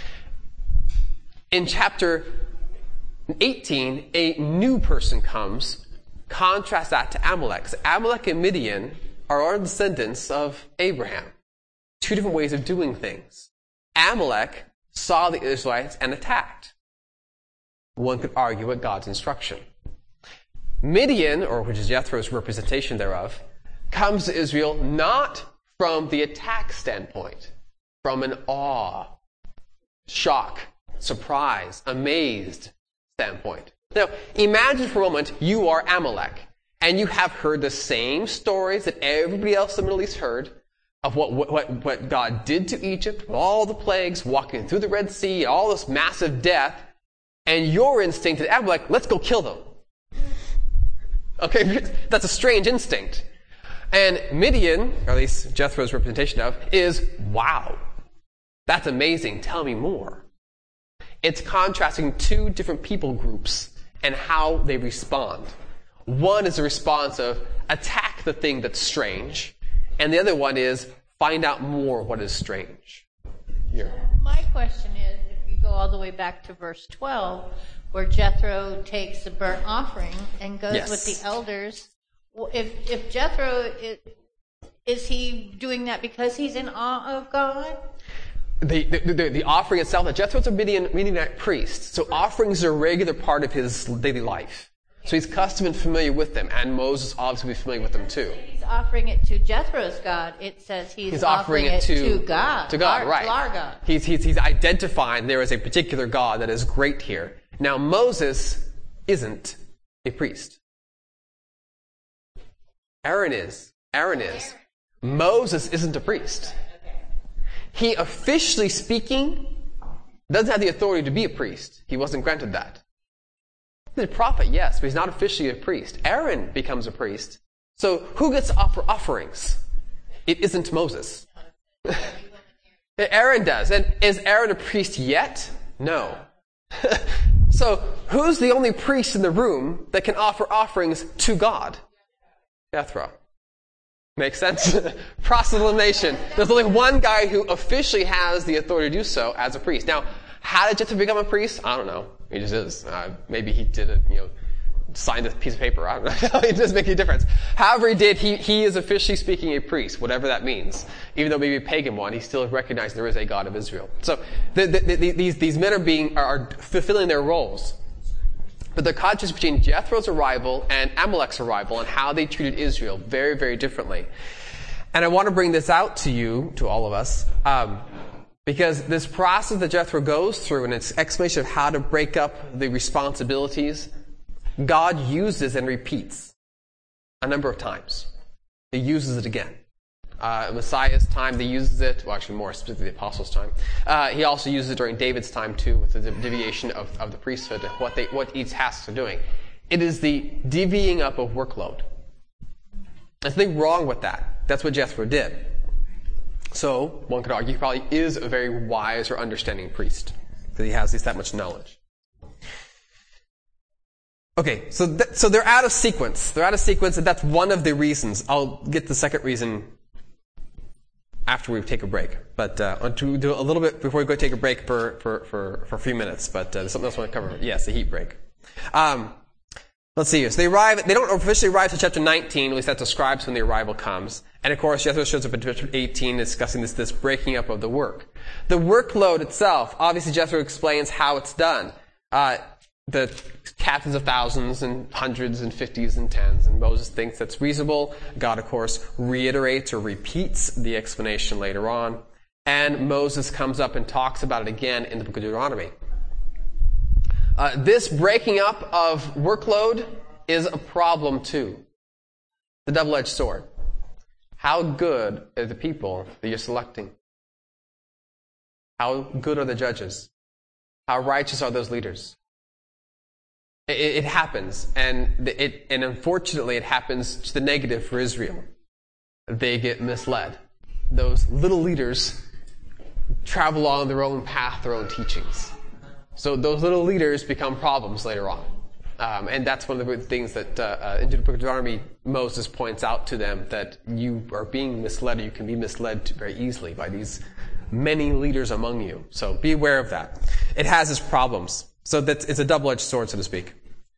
In chapter eighteen, a new person comes. Contrast that to Amalek. So Amalek and Midian are our descendants of Abraham. Two different ways of doing things. Amalek saw the Israelites and attacked. One could argue at God's instruction. Midian, or which is Jethro's representation thereof, comes to Israel not from the attack standpoint, from an awe, shock, surprise, amazed standpoint. Now, imagine for a moment you are Amalek, and you have heard the same stories that everybody else in the Middle East heard of what, what, what God did to Egypt, all the plagues, walking through the Red Sea, all this massive death, and your instinct at Amalek, let's go kill them. Okay, that's a strange instinct. And Midian, or at least Jethro's representation of, is, wow, that's amazing, tell me more. It's contrasting two different people groups and how they respond. One is a response of attack the thing that's strange, and the other one is find out more what is strange. Here. My question is, if you go all the way back to verse twelve, where Jethro takes the burnt offering and goes yes. with the elders, if if Jethro, is, is he doing that because he's in awe of God? The, the, the, the offering itself, Jethro's a Midian, Midianite priest, so offerings are a regular part of his daily life. So he's accustomed and familiar with them, and Moses obviously will be familiar with them too. He's offering it to Jethro's God. It says he's, he's offering, offering it to, to God. To God, our, right. To our God. He's, he's, he's identifying there is a particular God that is great here. Now, Moses isn't a priest. Aaron is. Aaron is. Moses isn't a priest. He, officially speaking, doesn't have the authority to be a priest. He wasn't granted that. He's a prophet, yes, but he's not officially a priest. Aaron becomes a priest. So who gets to offer offerings? It isn't Moses. Aaron does. And is Aaron a priest yet? No. So who's the only priest in the room that can offer offerings to God? Jethro. Makes sense? Proselytization. There's only one guy who officially has the authority to do so as a priest. Now, how did Jethro become a priest? I don't know. He just is. Uh, maybe he did it, you know, signed a piece of paper. I don't know. It doesn't make any difference. However he did, he, he is officially speaking a priest, whatever that means. Even though maybe a pagan one, he still recognizes there is a God of Israel. So the, the, the, these, these men are being, are, are fulfilling their roles. But the contrast between Jethro's arrival and Amalek's arrival and how they treated Israel very, very differently. And I want to bring this out to you, to all of us, um, because this process that Jethro goes through and its explanation of how to break up the responsibilities, God uses and repeats a number of times. He uses it again. Uh, Messiah's time, he uses it, well actually more specifically the Apostles' time. Uh, he also uses it during David's time too, with the deviation of, of the priesthood, what they, what each tasks are doing. It is the divvying up of workload. There's nothing wrong with that. That's what Jethro did. So, one could argue he probably is a very wise or understanding priest, because he has at least that much knowledge. Okay, so th- so they're out of sequence. They're out of sequence, and that's one of the reasons. I'll get the second reason after we take a break. But uh, I'll do a little bit before we go take a break for, for, for, for a few minutes. But uh, there's something else I want to cover. Yes, the heat break. Um, let's see here. So they arrive, they don't officially arrive to chapter nineteen, at least that describes when the arrival comes. And of course, Jethro shows up in chapter eighteen discussing this, this breaking up of the work. The workload itself, obviously Jethro explains how it's done. Uh, the captains of thousands and hundreds and fifties and tens, and Moses thinks that's reasonable. God, of course, reiterates or repeats the explanation later on. And Moses comes up and talks about it again in the book of Deuteronomy. Uh, this breaking up of workload is a problem too. The double-edged sword. How good are the people that you're selecting? How good are the judges? How righteous are those leaders? It, it happens, and it and unfortunately it happens to the negative for Israel. They get misled. Those little leaders travel along their own path, their own teachings. So those little leaders become problems later on. Um, and that's one of the things that uh, uh, in the book of Deuteronomy, Moses points out to them, that you are being misled, or you can be misled very easily by these many leaders among you. So be aware of that. It has its problems. So that's, it's a double-edged sword, so to speak.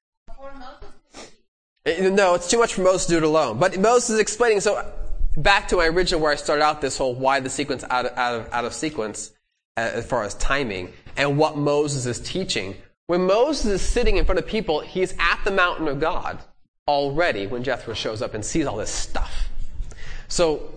It, no, it's too much for Moses to do it alone. But Moses is explaining, so back to my original where I started out this whole why the sequence out of, out of, out of sequence uh, as far as timing, and what Moses is teaching. When Moses is sitting in front of people, he's at the mountain of God already when Jethro shows up and sees all this stuff. So,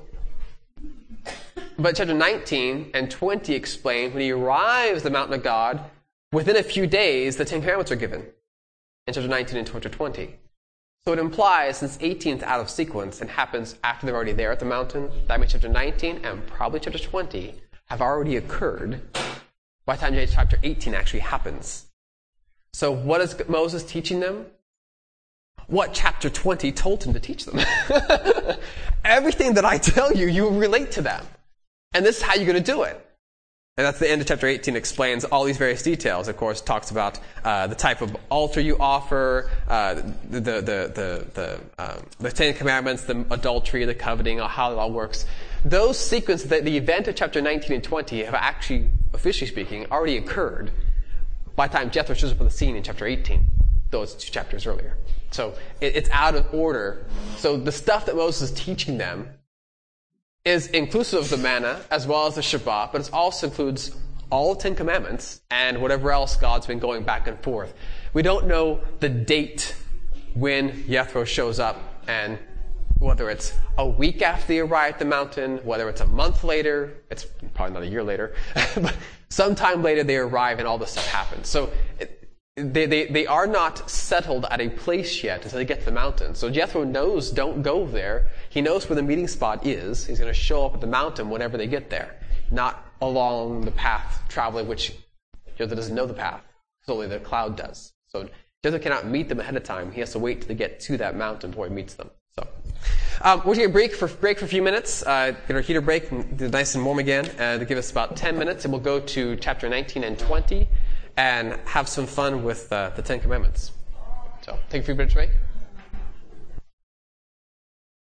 but chapter nineteen and twenty explain when he arrives at the mountain of God, within a few days, the Ten Commandments are given in chapter nineteen and chapter twenty. So it implies, since eighteen is out of sequence and happens after they're already there at the mountain, that means chapter nineteen and probably chapter twenty have already occurred by the time chapter eighteen actually happens. So what is Moses teaching them? What chapter twenty told him to teach them. Everything that I tell you, you relate to them. And this is how you're going to do it. And that's the end of chapter eighteen, explains all these various details. Of course, talks about uh, the type of altar you offer, uh, the the the the um, the Ten Commandments, the adultery, the coveting, how it all works. Those sequences, the, the event of chapter nineteen and twenty, have actually, officially speaking, already occurred by the time Jethro shows up on the scene in chapter eighteen, though it's two chapters earlier. So it, it's out of order. So the stuff that Moses is teaching them is inclusive of the manna as well as the Shabbat, but it also includes all the Ten Commandments and whatever else God's been going back and forth. We don't know the date when Jethro shows up, and whether it's a week after they arrive at the mountain, whether it's a month later, it's probably not a year later, but sometime later they arrive and all this stuff happens. So it, they, they, they are not settled at a place yet until they get to the mountain. So Jethro knows, don't go there. He knows where the meeting spot is. He's going to show up at the mountain whenever they get there, not along the path traveling, which Jethro doesn't know the path. Only the cloud does. So Jethro cannot meet them ahead of time. He has to wait till they get to that mountain before he meets them. So um, we're going to break for break for a few minutes. Uh, get our heater break, and get nice and warm again, uh, to give us about ten minutes, and we'll go to chapter nineteen and twenty and have some fun with uh, the Ten Commandments. So take a few minutes break.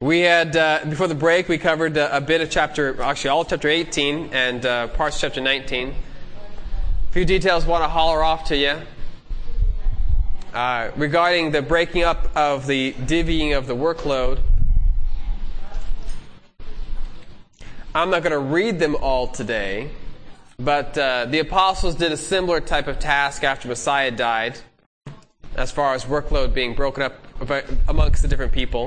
We had, uh, before the break, we covered uh, a bit of chapter, actually all of chapter eighteen and uh, parts of chapter nineteen. A few details I want to holler off to you. Uh, regarding the breaking up of the divvying of the workload. I'm not going to read them all today, but uh, the apostles did a similar type of task after Messiah died, as far as workload being broken up amongst the different people.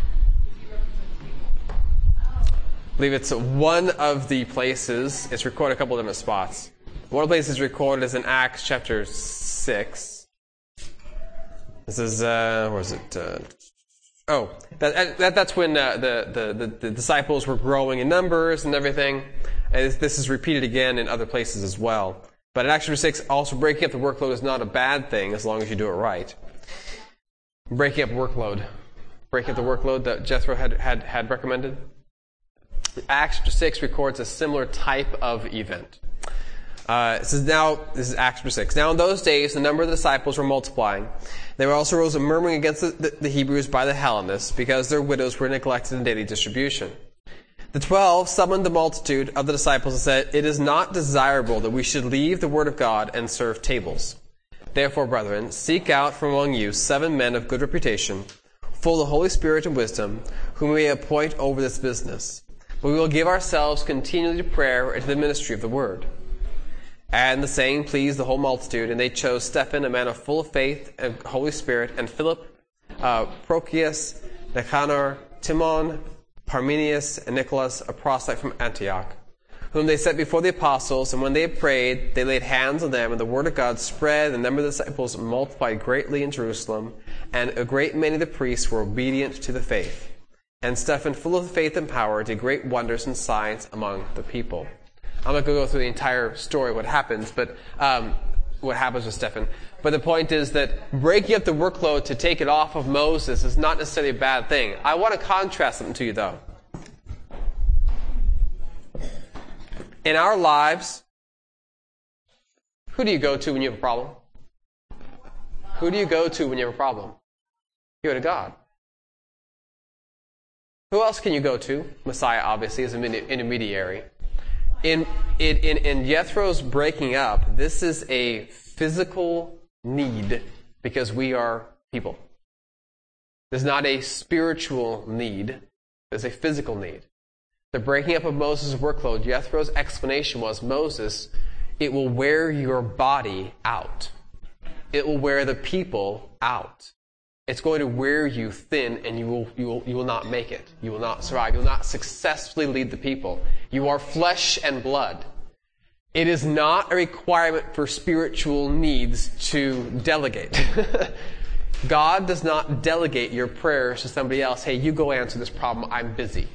I believe it's one of the places, it's recorded a couple of different spots. One of the places recorded is in Acts chapter six. This is, uh, where is it? Uh, oh, that, that, that's when uh, the, the, the, the disciples were growing in numbers and everything. And this, this is repeated again in other places as well. But in Acts chapter six, also breaking up the workload is not a bad thing as long as you do it right. Breaking up workload. Breaking up the workload that Jethro had, had, had recommended. Acts chapter six records a similar type of event. Uh, it says now, this is Acts chapter six. Now in those days, the number of the disciples were multiplying. There also arose a murmuring against the, the, the Hebrews by the Hellenists, because their widows were neglected in daily distribution. The twelve summoned the multitude of the disciples and said, "It is not desirable that we should leave the word of God and serve tables. Therefore, brethren, seek out from among you seven men of good reputation, full of the Holy Spirit and wisdom, whom we may appoint over this business. But we will give ourselves continually to prayer and to the ministry of the word." And the saying pleased the whole multitude, and they chose Stephen, a man of full of faith and Holy Spirit, and Philip, uh, Prochorus, Nicanor, Timon, Parmenius, and Nicholas, a proselyte from Antioch, whom they set before the apostles. And when they had prayed, they laid hands on them, and the word of God spread, and the number of the disciples multiplied greatly in Jerusalem, and a great many of the priests were obedient to the faith. And Stephen, full of faith and power, did great wonders and signs among the people. I'm not going to go through the entire story, what happens, but um, what happens with Stephen. But the point is that breaking up the workload to take it off of Moses is not necessarily a bad thing. I want to contrast something to you, though. In our lives, who do you go to when you have a problem? Who do you go to when you have a problem? You go to God. Who else can you go to? Messiah, obviously, is an intermediary. In, in, in, in Jethro's breaking up, this is a physical need because we are people. There's not a spiritual need. There's a physical need. The breaking up of Moses' workload, Jethro's explanation was, Moses, it will wear your body out. It will wear the people out. It's going to wear you thin, and you will, you will, you will not make it. You will not survive. You will not successfully lead the people. You are flesh and blood. It is not a requirement for spiritual needs to delegate. God does not delegate your prayers to somebody else. Hey, you go answer this problem. I'm busy.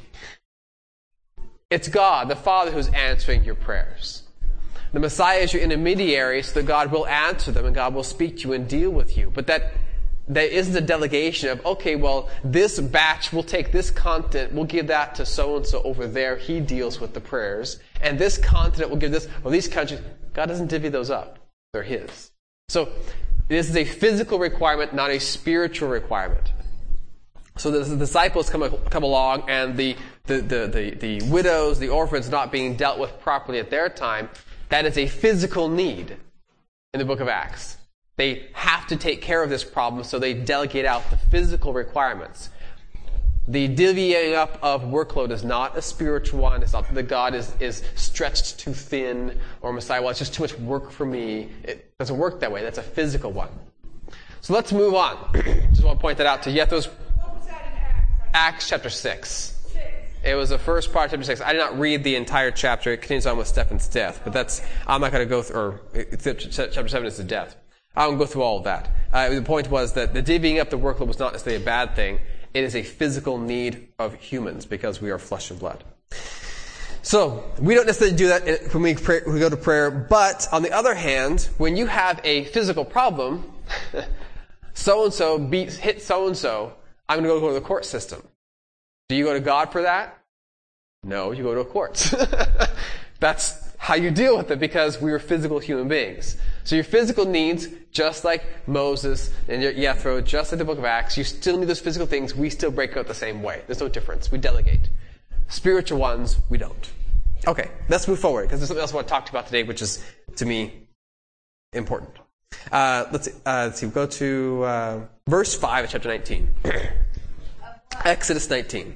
It's God, the Father, who's answering your prayers. The Messiah is your intermediary so that God will answer them and God will speak to you and deal with you. But that there isn't a delegation of, okay, well, this batch, we'll take this content, we'll give that to so-and-so over there. He deals with the prayers. And this continent, we'll give this, or these countries. God doesn't divvy those up. They're His. So this is a physical requirement, not a spiritual requirement. So the disciples come, come along, and the, the, the, the, the widows, the orphans not being dealt with properly at their time, that is a physical need in the book of Acts. They have to take care of this problem, so they delegate out the physical requirements. The divvying up of workload is not a spiritual one. It's not that God is, is stretched too thin, or Messiah, well, it's just too much work for me. It doesn't work that way. That's a physical one. So let's move on. Just want to point that out to Jethro's. What was that in Acts? Acts chapter six. Six. It was the first part of chapter six. I did not read the entire chapter. It continues on with Stephen's death, but that's, I'm not going to go through, or chapter seven is the death. I won't go through all of that. Uh, the point was that the divvying up the workload was not necessarily a bad thing. It is a physical need of humans because we are flesh and blood. So, we don't necessarily do that when we, pray, when we go to prayer, but on the other hand, when you have a physical problem, so-and-so beats, hit so-and-so, I'm going to go to the court system. Do you go to God for that? No, you go to a court. That's how you deal with it because we were physical human beings. So your physical needs, just like Moses and Jethro, just like the book of Acts, you still need those physical things. We still break out the same way. There's no difference. We delegate. Spiritual ones, we don't. Okay, let's move forward because there's something else I want to talk about today, which is, to me, important. Uh, let's, see, uh, let's see. We'll go to uh, verse five of chapter nineteen. Exodus nineteen.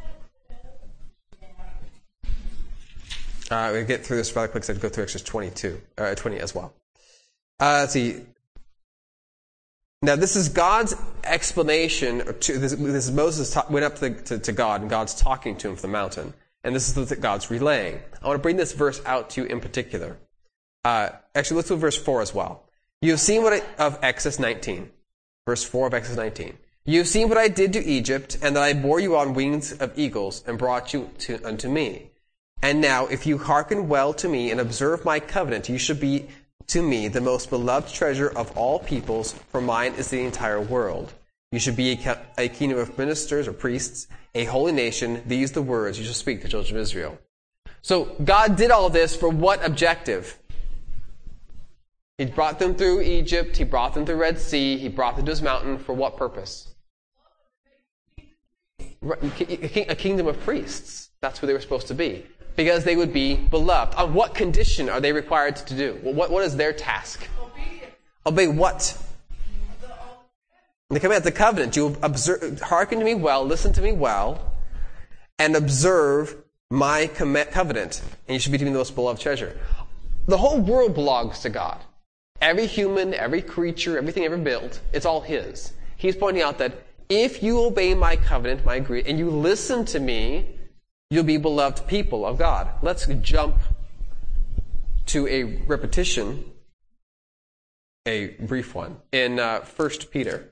Uh, we'll get through this rather quick, so I'd go through Exodus twenty-two, uh, twenty as well. Uh, let's see. Now, this is God's explanation. To, this, this is Moses ta- went up to, to, to God, and God's talking to him from the mountain. And this is what God's relaying. I want to bring this verse out to you in particular. Uh, actually, let's do verse four as well. You have seen what I, of Exodus nineteen. Verse four of Exodus nineteen. You have seen what I did to Egypt, and that I bore you on wings of eagles, and brought you to, unto me. And now, if you hearken well to me, and observe my covenant, you shall be to me the most beloved treasure of all peoples, for mine is the entire world. You should be a, a kingdom of ministers or priests, a holy nation. These the words you shall speak to the children of Israel. So, God did all this for what objective? He brought them through Egypt. He brought them through the Red Sea. He brought them to his mountain. For what purpose? A kingdom of priests. That's where they were supposed to be. Because they would be beloved. On what condition are they required to do? What, what is their task? Obedience. Obey what? The command, the covenant. You observe, hearken to me well, listen to me well, and observe my covenant. And you should be to me the most beloved treasure. The whole world belongs to God. Every human, every creature, everything ever built, it's all His. He's pointing out that if you obey my covenant, my agreement, and you listen to me, you'll be beloved people of God. Let's jump to a repetition, a brief one, in uh, First Peter.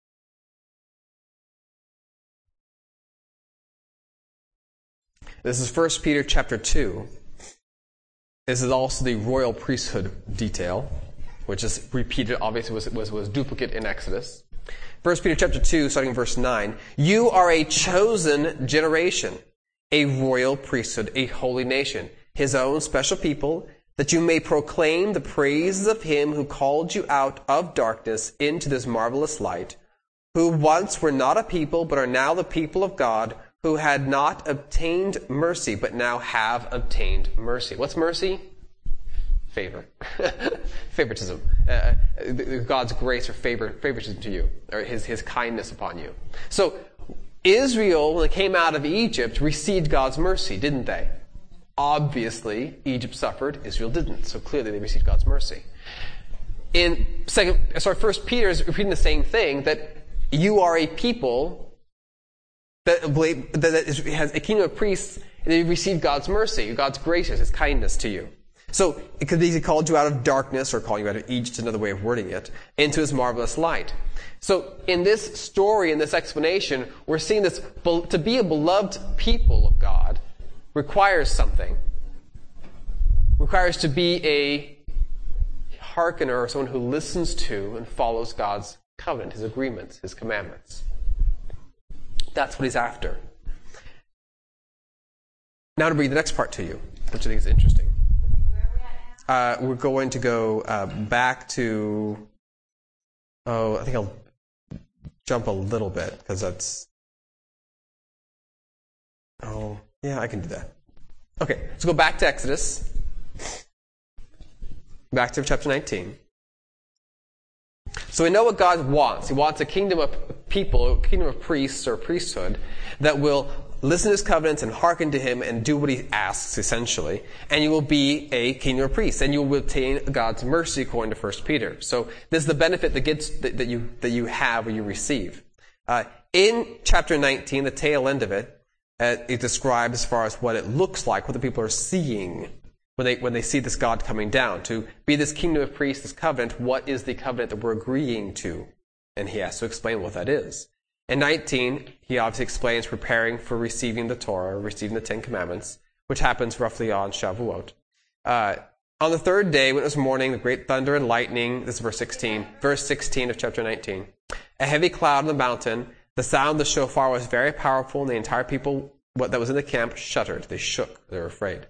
This is First Peter chapter two. This is also the royal priesthood detail, which is repeated, obviously was, was, was duplicate in Exodus. First Peter chapter two, starting verse nine. You are a chosen generation, a royal priesthood, a holy nation, his own special people, that you may proclaim the praises of him who called you out of darkness into this marvelous light, who once were not a people, but are now the people of God, who had not obtained mercy, but now have obtained mercy. What's mercy? Favor. Favoritism. Uh, God's grace or favor, favoritism to you, or his, his kindness upon you. So, Israel, when they came out of Egypt, received God's mercy, didn't they? Obviously, Egypt suffered, Israel didn't. So clearly they received God's mercy. In second, sorry, First Peter is repeating the same thing, that you are a people that, that is, has a kingdom of priests, and they received God's mercy, God's grace, His kindness to you. So, it could be He called you out of darkness, or calling you out of Egypt, another way of wording it, into His marvelous light. So, in this story, in this explanation, we're seeing this, to be a beloved people of God requires something. Requires to be a hearkener, or someone who listens to and follows God's covenant, His agreements, His commandments. That's what He's after. Now to read the next part to you, which I think is interesting. Uh, we're going to go uh, back to, oh, I think I'll jump a little bit, because that's, oh, yeah, I can do that. Okay, let's go back to Exodus. Back to chapter nineteen. So we know what God wants. He wants a kingdom of people, a kingdom of priests or priesthood that will listen to His covenants and hearken to Him and do what He asks, essentially. And you will be a kingdom of priests, and you will obtain God's mercy, according to First Peter. So this is the benefit that gets that, that you that you have or you receive. Uh, in chapter nineteen, the tail end of it, uh, it describes as far as what it looks like, what the people are seeing when they when they see this God coming down. To be this kingdom of priests, this covenant, what is the covenant that we're agreeing to? And he has to explain what that is. In nineteen, he obviously explains preparing for receiving the Torah, receiving the Ten Commandments, which happens roughly on Shavuot. Uh, on the third day, when it was morning, the great thunder and lightning, this is verse sixteen, verse sixteen of chapter nineteen. A heavy cloud on the mountain, the sound of the shofar was very powerful, and the entire people that was in the camp shuddered. They shook. They were afraid.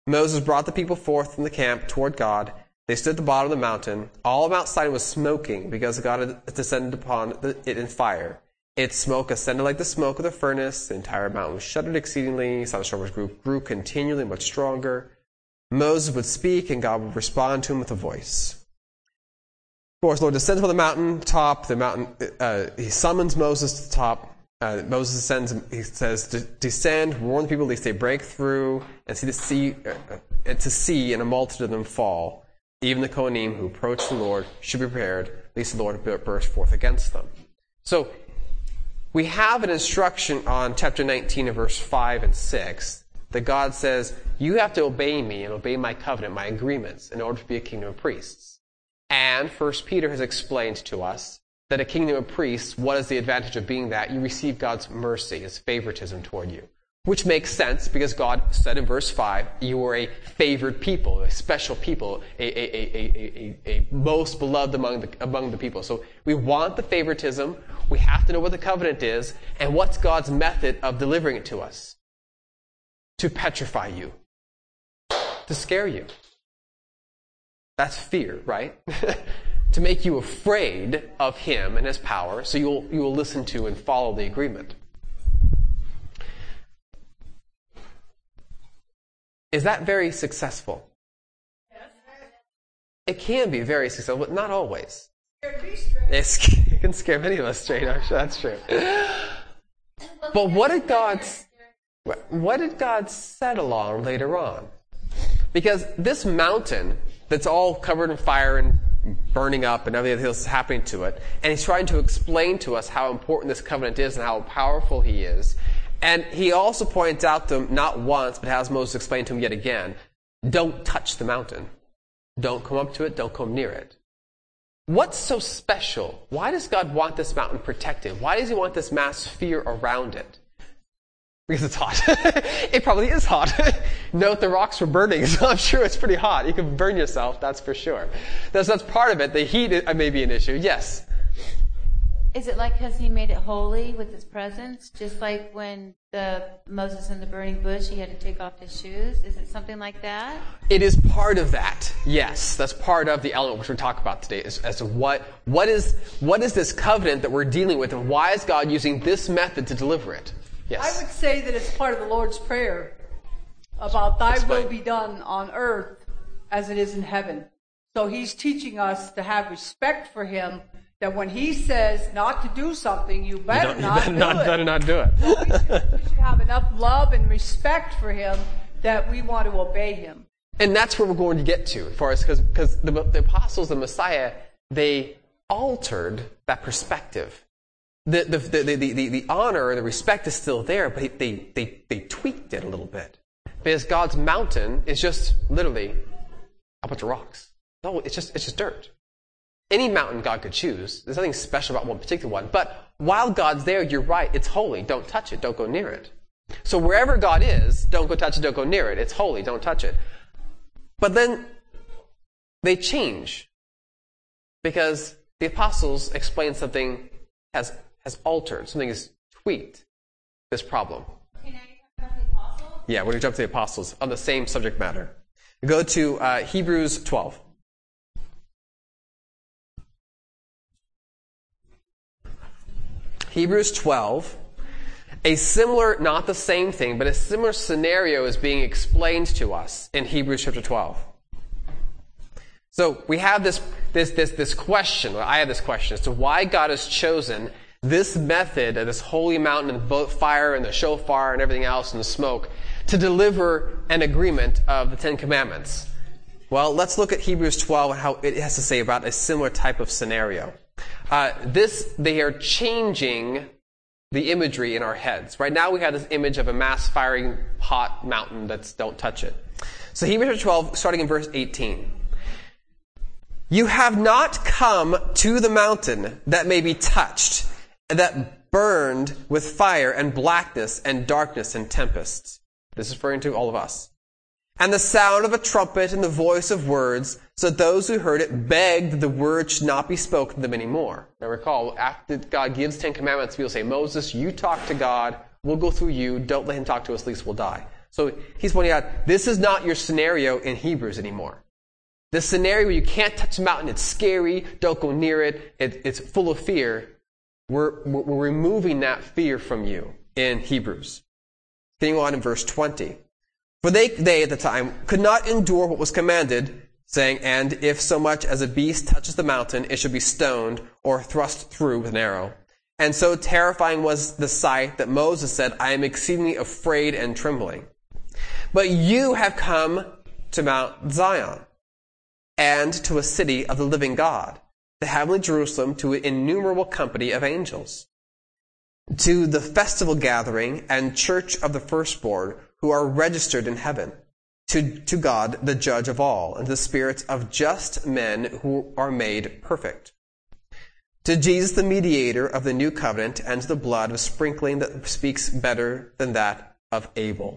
Moses brought the people forth from the camp toward God. They stood at the bottom of the mountain. All of Mount Sinai was smoking because God had descended upon it in fire. Its smoke ascended like the smoke of the furnace. The entire mountain was shuddered exceedingly. Thunderstorms grew, grew continually, much stronger. Moses would speak, and God would respond to him with a voice. Of course, the Lord descends on the mountain top. The mountain, uh, he summons Moses to the top. Uh, Moses ascends. He says, "Descend, warn the people, lest they break through and see the sea, uh, to see, and a multitude of them fall. Even the Kohanim who approach the Lord should be prepared, lest the Lord burst forth against them." So, we have an instruction on chapter nineteen of verse five and six that God says, you have to obey me and obey my covenant, my agreements, in order to be a kingdom of priests. And First Peter has explained to us that a kingdom of priests, what is the advantage of being that? You receive God's mercy, his favoritism toward you. Which makes sense because God said in verse five, you are a favored people, a special people, a, a, a, a, a, a most beloved among the, among the people. So we want the favoritism. We have to know what the covenant is. And what's God's method of delivering it to us? To petrify you. To scare you. That's fear, right? To make you afraid of him and his power, so you'll, you will listen to and follow the agreement. Is that very successful? Yes. It can be very successful, but not always. It's, it can scare many of us straight, actually. That's true. But what did God, what did God settle on later on? Because this mountain that's all covered in fire and burning up and everything else is happening to it, and he's trying to explain to us how important this covenant is and how powerful he is. And he also points out to them, not once, but has Moses explain to him yet again, don't touch the mountain. Don't come up to it. Don't come near it. What's so special? Why does God want this mountain protected? Why does he want this mass fear around it? Because it's hot. It probably is hot. Note the rocks were burning, so I'm sure it's pretty hot. You can burn yourself, that's for sure. That's, that's part of it. The heat may be an issue. Yes? Is it like because he made it holy with his presence? Just like when the Moses in the burning bush, he had to take off his shoes? Is it something like that? It is part of that. Yes, that's part of the element which we're talking about today, as, as to what, what is, what is this covenant that we're dealing with, and why is God using this method to deliver it? Yes. I would say that it's part of the Lord's Prayer about thy Explain. will be done on earth as it is in heaven. So he's teaching us to have respect for him, that when he says not to do something, you better you not you better do not, it. better not do it. So we, should, we should have enough love and respect for him that we want to obey him. And that's where we're going to get to, for us, because because the, the apostles, the Messiah, they altered that perspective. The the, the, the, the, the honor and the respect is still there, but they, they, they tweaked it a little bit. Because God's mountain is just literally a bunch of rocks. No, it's just it's just dirt. Any mountain God could choose. There's nothing special about one particular one. But while God's there, you're right, it's holy. Don't touch it. Don't go near it. So wherever God is, don't go touch it. Don't go near it. It's holy. Don't touch it. But then they change. Because the apostles explain something has has altered. Something has tweaked this problem. Okay, now you're talking about the apostles? Yeah, we're going to jump to the apostles on the same subject matter. Go to uh, Hebrews twelve. Hebrews twelve. A similar, not the same thing, but a similar scenario is being explained to us in Hebrews chapter twelve. So we have this, this, this, this question, I have this question as to why God has chosen this method of this holy mountain and the fire and the shofar and everything else and the smoke to deliver an agreement of the Ten Commandments. Well, let's look at Hebrews twelve and how it has to say about a similar type of scenario. Uh, this, they are changing the imagery in our heads. Right now we have this image of a mass firing hot mountain that's don't touch it. So Hebrews twelve, starting in verse eighteen. You have not come to the mountain that may be touched, that burned with fire and blackness and darkness and tempests. This is referring to all of us. And the sound of a trumpet and the voice of words, so those who heard it begged that the word should not be spoken to them anymore. Now recall, after God gives Ten Commandments, people say, Moses, you talk to God, we'll go through you, don't let him talk to us, at least we'll die. So he's pointing out, this is not your scenario in Hebrews anymore. This scenario where you can't touch the mountain, it's scary, don't go near it, it it's full of fear. We're, we're removing that fear from you in Hebrews. Getting on in verse twenty. For they, they at the time could not endure what was commanded, saying, and if so much as a beast touches the mountain, it shall be stoned or thrust through with an arrow. And so terrifying was the sight that Moses said, I am exceedingly afraid and trembling. But you have come to Mount Zion, and to a city of the living God, the heavenly Jerusalem, to an innumerable company of angels, to the festival gathering and church of the firstborn who are registered in heaven, to, to God, the judge of all, and to the spirits of just men who are made perfect, to Jesus, the mediator of the new covenant, and to the blood of sprinkling that speaks better than that of Abel.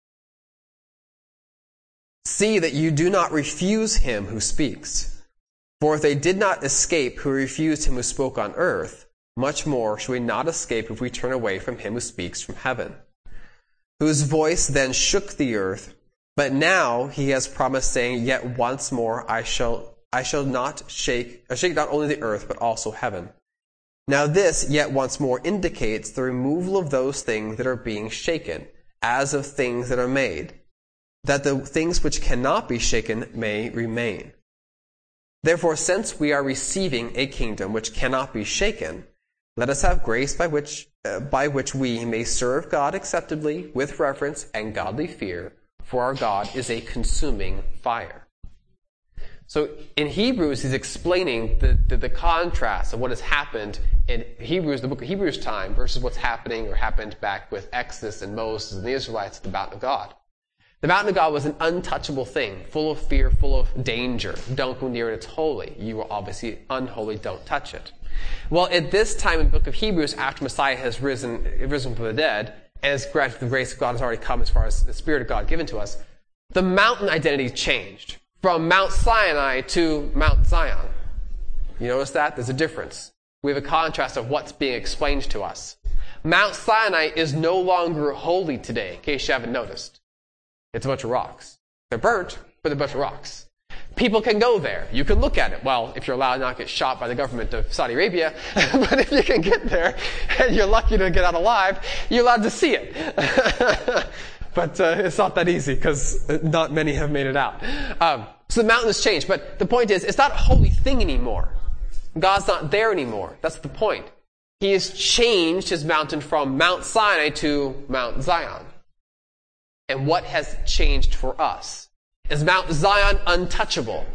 See that you do not refuse him who speaks. For if they did not escape who refused him who spoke on earth, much more shall we not escape if we turn away from him who speaks from heaven, whose voice then shook the earth. But now he has promised, saying, yet once more I shall I shall not shake, I shake not only the earth, but also heaven. Now this, yet once more, indicates the removal of those things that are being shaken, as of things that are made, that the things which cannot be shaken may remain. Therefore, since we are receiving a kingdom which cannot be shaken, let us have grace by which, uh, by which we may serve God acceptably with reverence and godly fear, for our God is a consuming fire. So in Hebrews, he's explaining the, the, the contrast of what has happened in Hebrews, the book of Hebrews time, versus what's happening or happened back with Exodus and Moses and the Israelites at the mountain of God. The mountain of God was an untouchable thing, full of fear, full of danger. Don't go near it, it's holy. You are obviously unholy, don't touch it. Well, at this time in the book of Hebrews, after Messiah has risen, risen from the dead, and is granted the grace of God has already come as far as the Spirit of God given to us, the mountain identity changed from Mount Sinai to Mount Zion. You notice that? There's a difference. We have a contrast of what's being explained to us. Mount Sinai is no longer holy today, in case you haven't noticed. It's a bunch of rocks. They're burnt, but they're a bunch of rocks. People can go there. You can look at it. Well, if you're allowed not to get shot by the government of Saudi Arabia, but if you can get there, and you're lucky to get out alive, you're allowed to see it. But uh, it's not that easy, because not many have made it out. Um, so the mountain has changed, but the point is, it's not a holy thing anymore. God's not there anymore. That's the point. He has changed his mountain from Mount Sinai to Mount Zion. And what has changed for us? Is Mount Zion untouchable?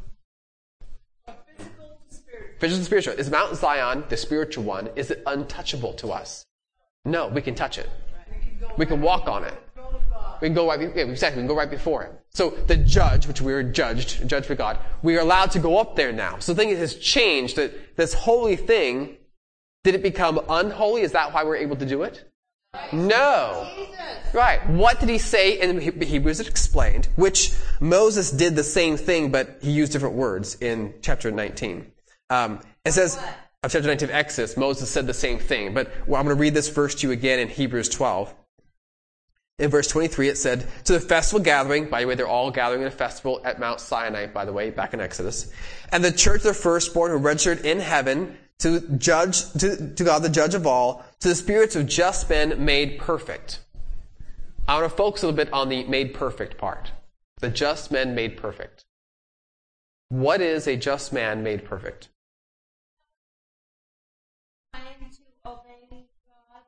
Physical to spiritual. Physical to spiritual. Is Mount Zion, the spiritual one, is it untouchable to us? No, we can touch it. We can walk on it. We can go right, yeah, exactly, we can go right before him. So the judge, which we were judged, judged by God, we are allowed to go up there now. So the thing has changed, that this holy thing, did it become unholy? Is that why we're able to do it? No. Right. What did he say in Hebrews? It explained, which Moses did the same thing, but he used different words in chapter nineteen. Um, it says, of chapter nineteen of Exodus, Moses said the same thing. But well, I'm going to read this verse to you again in Hebrews twelve. In verse twenty-three, it said, to the festival gathering, by the way, they're all gathering in a festival at Mount Sinai, by the way, back in Exodus, and the church of the firstborn who registered in heaven, to judge, to, to God, the judge of all, to the spirits of just men made perfect. I want to focus a little bit on the made perfect part. The just men made perfect. What is a just man made perfect? Trying to obey God.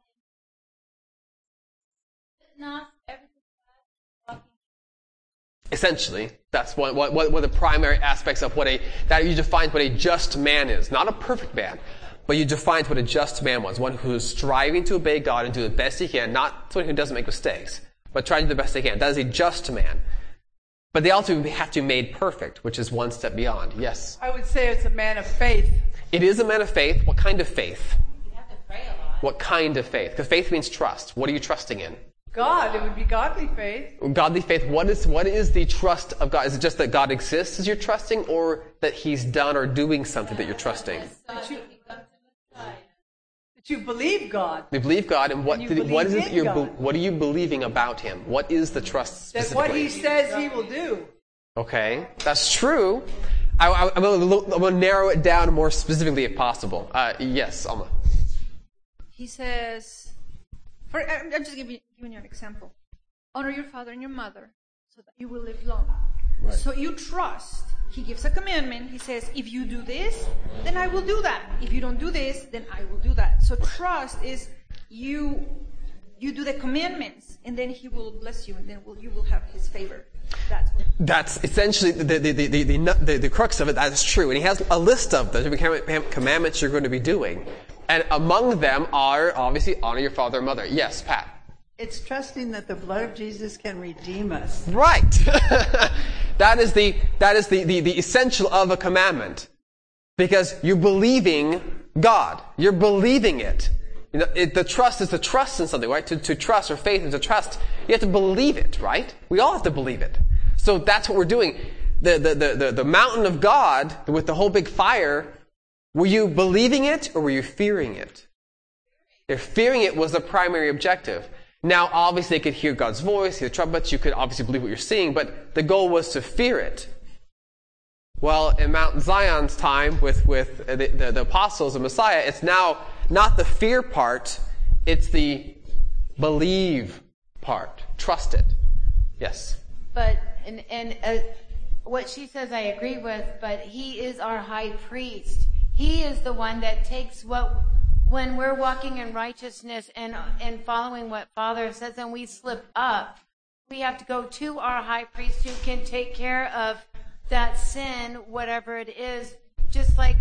Not everything God. Essentially, that's one, one, one of the primary aspects of what a, that you define what a just man is. Not a perfect man, but you define what a just man was. One who is striving to obey God and do the best he can, not someone who doesn't make mistakes, but trying to do the best they can. That is a just man. But they also have to be made perfect, which is one step beyond. Yes? I would say it's a man of faith. It is a man of faith. What kind of faith? You have to pray a lot. What kind of faith? Because faith means trust. What are you trusting in? God, it would be godly faith. Godly faith, what is what is the trust of God? Is it just that God exists as you're trusting, or that he's done or doing something that you're trusting? That you, that You believe God. You believe God, and what And you did- what is believe it that in you're God. be- what are you believing about Him? What is the trust That specifically? what He says He will do. Okay, that's true. I, I, I'm going to narrow it down more specifically if possible. Uh, yes, Alma. He says, for, I'm I'm just giving, giving you an example. Honor your father and your mother so that you will live long. Right. So you trust. He gives a commandment. He says, if you do this, then I will do that. If you don't do this, then I will do that. So trust is you you do the commandments, and then He will bless you, and then will, you will have His favor. That's what That's essentially the the, the, the, the, the, the crux of it. That is true. And He has a list of the different commandments you're going to be doing. And among them are, obviously, honor your father and mother. Yes, Pat. It's trusting that the blood of Jesus can redeem us. Right. that is the that is the, the, the essential of a commandment. Because you're believing God. You're believing it. You know, it, the trust is to trust in something, right? To, to trust or faith is to trust. You have to believe it, right? We all have to believe it. So that's what we're doing. The, the, the, the, the mountain of God with the whole big fire, were you believing it or were you fearing it? If fearing it was the primary objective. Now, obviously, they could hear God's voice, hear the trumpets, you could obviously believe what you're seeing, but the goal was to fear it. Well, in Mount Zion's time with, with the, the, the apostles and Messiah, it's now not the fear part, it's the believe part. Trust it. Yes. But, and, and uh, what she says I agree with, but He is our high priest. He is the one that takes what, when we're walking in righteousness and, and following what Father says and we slip up, we have to go to our high priest who can take care of that sin, whatever it is, just like,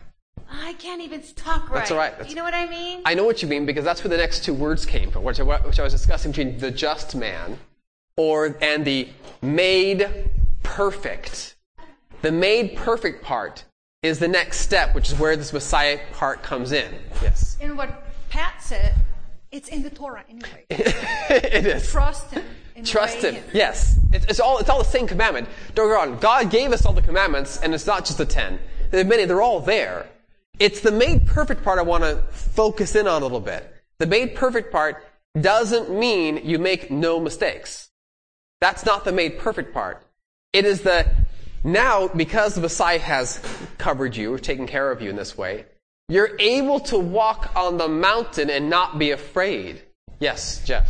I can't even talk right. That's all right. That's, you know what I mean? I know what you mean, because that's where the next two words came from, which I, which I was discussing between the just man or and the made perfect. The made perfect part is the next step, which is where this Messiah part comes in. Yes. And what Pat said, it's in the Torah anyway. It is. Trust Him. and Trust obey Him. Yes. It's, it's all it's all the same commandment. Don't get me wrong. God gave us all the commandments, and it's not just the ten. There are many. They're all there. It's the made perfect part I want to focus in on a little bit. The made perfect part doesn't mean you make no mistakes. That's not the made perfect part. It is the, now, because the Messiah has covered you, or taken care of you in this way, you're able to walk on the mountain and not be afraid. Yes, Jeff.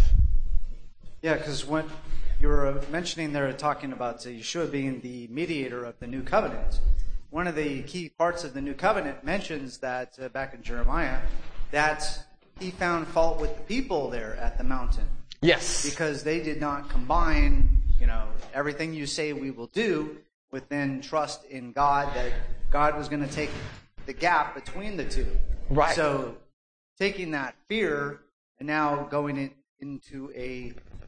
Yeah, because when you were mentioning there, talking about Yeshua being the mediator of the new covenant, one of the key parts of the new covenant mentions that, uh, back in Jeremiah, that He found fault with the people there at the mountain. Yes. Because they did not combine, you know, everything you say we will do with then trust in God, that God was going to take the gap between the two. Right. So taking that fear and now going in, into a,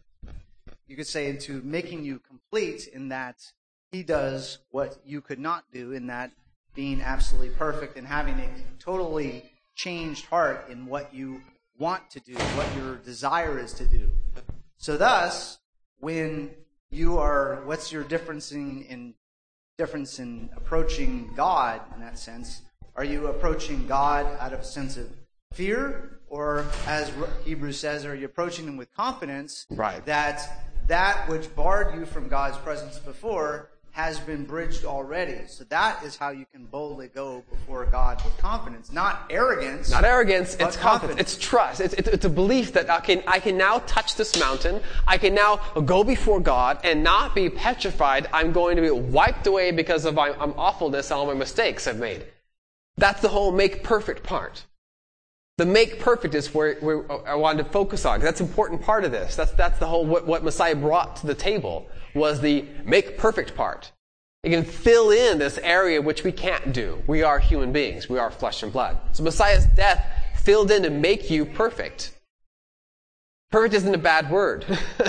you could say, into making you complete in that He does what you could not do, in that being absolutely perfect and having a totally changed heart in what you want to do, what your desire is to do. So thus, when you are, what's your difference in, in difference in approaching God in that sense? Are you approaching God out of a sense of fear, or as Hebrews says, are you approaching Him with confidence? Right. That that which barred you from God's presence before has been bridged already. So that is how you can boldly go before God with confidence. Not arrogance. Not arrogance, but it's confidence. It's trust. It's, it's, it's a belief that I can, I can now touch this mountain. I can now go before God and not be petrified. I'm going to be wiped away because of my um, awfulness and all my mistakes I've made. That's the whole make perfect part. The make perfect is where, where I wanted to focus on. That's an important part of this. That's, that's the whole, what, what Messiah brought to the table, was the make perfect part. It can fill in this area which we can't do. We are human beings. We are flesh and blood. So Messiah's death filled in to make you perfect. Perfect isn't a bad word.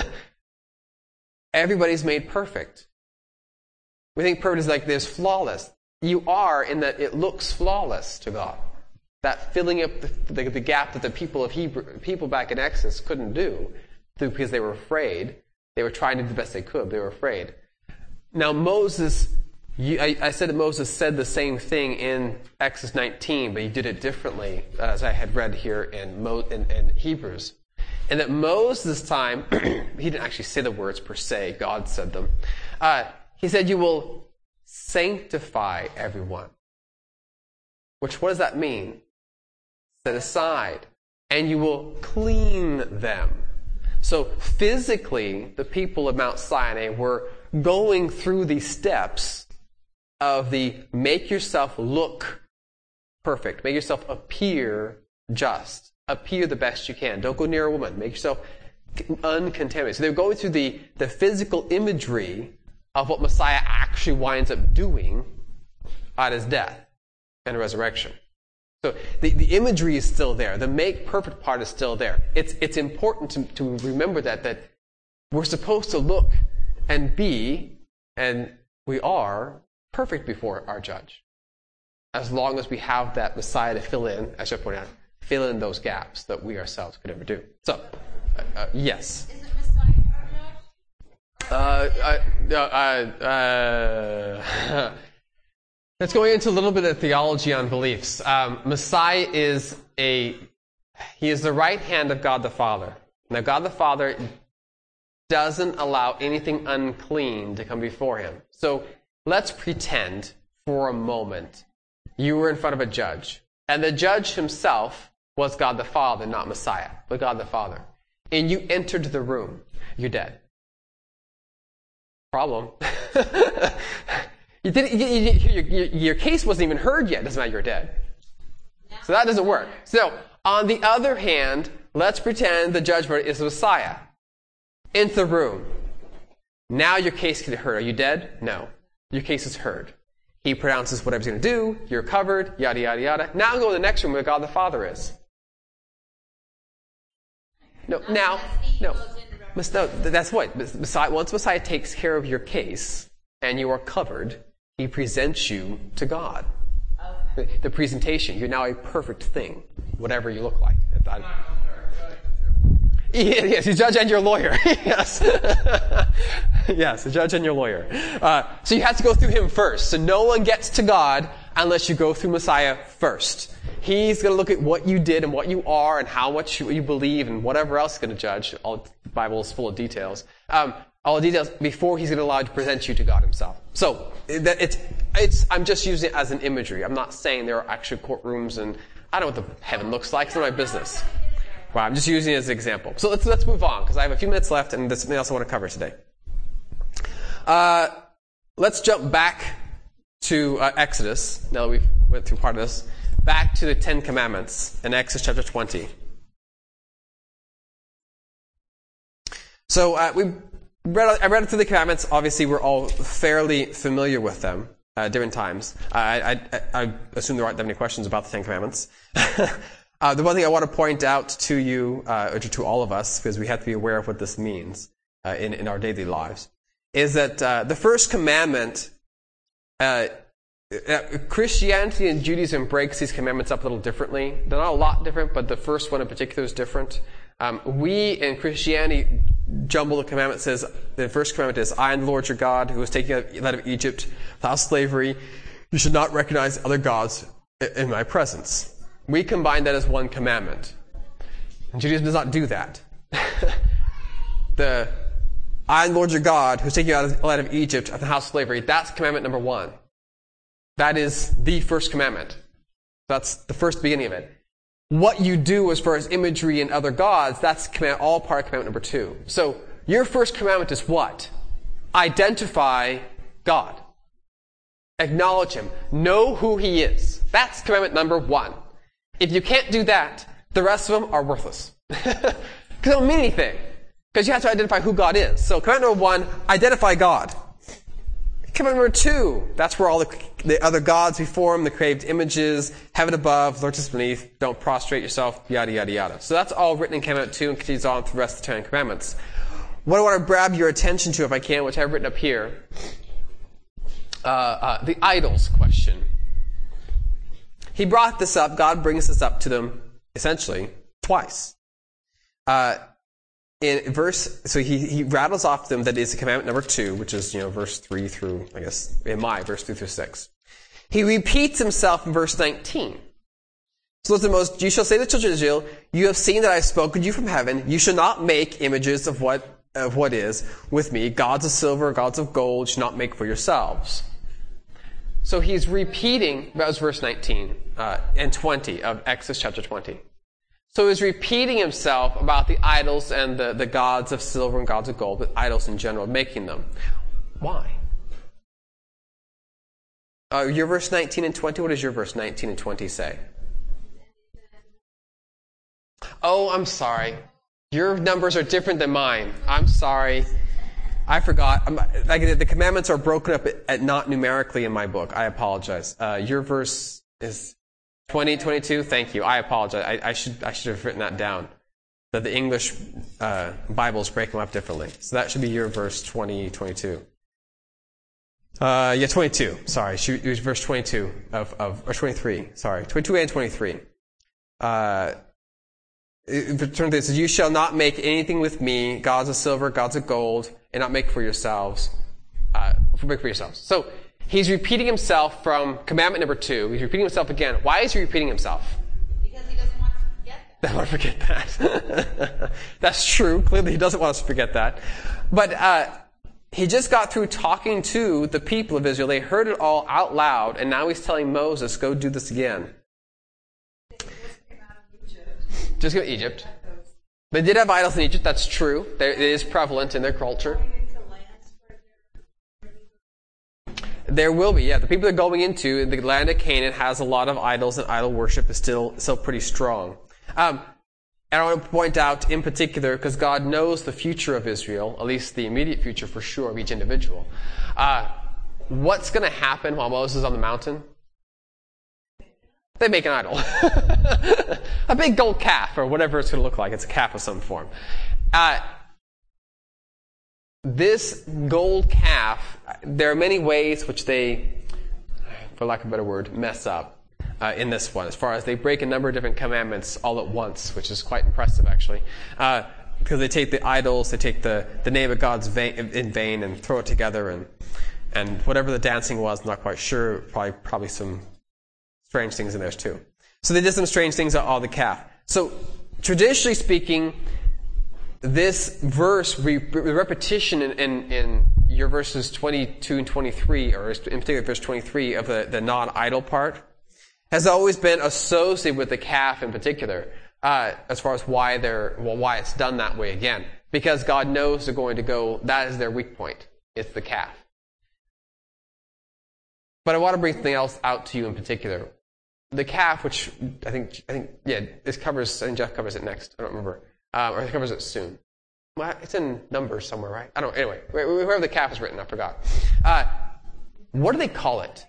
Everybody's made perfect. We think perfect is like this, flawless. You are, in that it looks flawless to God. That filling up the, the, the gap that the people of Hebrew, people back in Exodus couldn't do, because they were afraid. They were trying to do the best they could. They were afraid. Now Moses You, I, I said that Moses said the same thing in Exodus nineteen, but he did it differently, as I had read here in, Mo, in, in Hebrews. And that Moses this time, he didn't actually say the words per se, God said them. Uh, he said, you will sanctify everyone. Which, what does that mean? Set aside. And you will clean them. So physically, the people of Mount Sinai were going through these steps of the make yourself look perfect, make yourself appear just, appear the best you can. Don't go near a woman. Make yourself uncontaminated. So they're going through the, the physical imagery of what Messiah actually winds up doing at his death and resurrection. So the, the imagery is still there. The make perfect part is still there. It's it's important to, to remember that that we're supposed to look and be, and we are, perfect before our judge. As long as we have that Messiah to fill in, as I pointed out, fill in those gaps that we ourselves could never do. So, uh, uh, yes. Is it Messiah our judge? Uh, uh, uh, uh, Let's go into a little bit of theology on beliefs. Um, Messiah is a, he is the right hand of God the Father. Now God the Father doesn't allow anything unclean to come before him. So let's pretend for a moment you were in front of a judge, and the judge himself was God the Father, not Messiah, but God the Father. And you entered the room. You're dead. Problem. You didn't, you, you, your, your, your case wasn't even heard yet. It doesn't matter, you're dead. So that doesn't work. So, on the other hand, let's pretend the judgment is Messiah. Into the room. Now your case can be heard. Are you dead? No. Your case is heard. He pronounces whatever he's going to do. You're covered. Yada, yada, yada. Now go to the next room where God the Father is. No, now, no. No, that's what. Messiah, once Messiah takes care of your case and you are covered, he presents you to God. Okay. The, the presentation, you're now a perfect thing, whatever you look like. I, yes, you judge and your lawyer. Yes. Yes, the judge and your lawyer. Uh, so you have to go through him first. So no one gets to God unless you go through Messiah first. He's going to look at what you did and what you are and how much you, you believe and whatever else he's going to judge. All, the Bible is full of details. Um, all the details before he's going to allow you to present you to God himself. So that it's, it's, I'm just using it as an imagery. I'm not saying there are actual courtrooms and I don't know what the heaven looks like. It's not my business. Well, I'm just using it as an example. So let's, let's move on because I have a few minutes left and there's something else I want to cover today. Uh, let's jump back to uh, Exodus, now that we've went through part of this, back to the Ten Commandments in Exodus chapter twenty. So uh, we read, I read through the commandments. Obviously, we're all fairly familiar with them at uh, different times. I, I, I assume there aren't that many questions about the Ten Commandments. uh, the one thing I want to point out to you, uh, or to all of us, because we have to be aware of what this means uh, in, in our daily lives, is that uh, the first commandment, uh, uh, Christianity and Judaism breaks these commandments up a little differently. They're not a lot different, but the first one in particular is different. Um, we in Christianity jumble the commandment. Says the first commandment is, I am the Lord your God who has taken you out of Egypt without slavery. You should not recognize other gods in my presence. We combine that as one commandment. And Judaism does not do that. the I am the Lord your God who has taken you out of, out of Egypt of the house of slavery. That's commandment number one. That is the first commandment. That's the first beginning of it. What you do as far as imagery and other gods, that's command, all part of commandment number two. So your first commandment is what? Identify God. Acknowledge him. Know who he is. That's commandment number one. If you can't do that, the rest of them are worthless. Because they don't mean anything. Because you have to identify who God is. So commandment number one, identify God. Commandment number two, that's where all the, the other gods before him, the craved images, heaven above, Lord just beneath, don't prostrate yourself, yada, yada, yada. So that's all written in commandment two and continues on through the rest of the Ten Commandments. What I want to grab your attention to, if I can, which I've written up here, uh, uh, the idols question. He brought this up, God brings this up to them, essentially, twice. Uh, in verse, so he, he rattles off them that is commandment number two, which is, you know, verse three through, I guess, in my verse three through six. He repeats himself in verse nineteen. So listen, Moses, you shall say to the children of Israel, you have seen that I have spoken to you from heaven. You shall not make images of what of what is with me, gods of silver, gods of gold, shall not make for yourselves. So he's repeating, that was verse nineteen uh, and twenty of Exodus chapter twenty. So he's repeating himself about the idols and the, the gods of silver and gods of gold, but idols in general, making them. Why? Uh, your verse nineteen and twenty, what does your verse nineteen and twenty say? Oh, I'm sorry. Your numbers are different than mine. I'm sorry. I forgot. I'm, like, the commandments are broken up at, at not numerically in my book. I apologize. Uh, your verse is twenty, twenty-two. Thank you. I apologize. I, I should I should have written that down. That the English uh, Bibles break them up differently. So that should be your verse twenty, twenty-two. Uh, yeah, twenty-two. Sorry, it was verse twenty-two of, of or twenty-three. Sorry, twenty-two and twenty-three. Uh, it turns out, you shall not make anything with me, gods of silver, gods of gold, and not make for yourselves. Uh, make for yourselves. So he's repeating himself from commandment number two. He's repeating himself again. Why is he repeating himself? Because he doesn't want to forget that. I want to forget that. That's true. Clearly, he doesn't want us to forget that. But uh, he just got through talking to the people of Israel. They heard it all out loud, and now he's telling Moses, go do this again. Just go to Egypt. They did have idols in Egypt, that's true. There, it is prevalent in their culture. There will be, yeah. The people they're going into, the land of Canaan has a lot of idols, and idol worship is still still pretty strong. Um, and I want to point out in particular, because God knows the future of Israel, at least the immediate future for sure of each individual. Uh, what's going to happen while Moses is on the mountain? They make an idol. A big gold calf, or whatever it's going to look like. It's a calf of some form. Uh, this gold calf, there are many ways which they, for lack of a better word, mess up uh, in this one. As far as they break a number of different commandments all at once, which is quite impressive, actually. Uh, because they take the idols, they take the, the name of God's vain, in vain and throw it together. And, and whatever the dancing was, I'm not quite sure. Probably, probably some strange things in there too. So they did some strange things on all the calf. So traditionally speaking, this verse, re- repetition in, in, in your verses twenty-two and twenty-three, or in particular verse twenty-three of the, the non-idol part, has always been associated with the calf in particular, uh, as far as why they're, well, why it's done that way again. Because God knows they're going to go, that is their weak point. It's the calf. But I want to bring something else out to you in particular. The calf, which I think, I think, yeah, this covers, I think Jeff covers it next. I don't remember. Um, or he covers it soon. Well, it's in Numbers somewhere, right? I don't, anyway, wherever the calf is written, I forgot. Uh, what do they call it?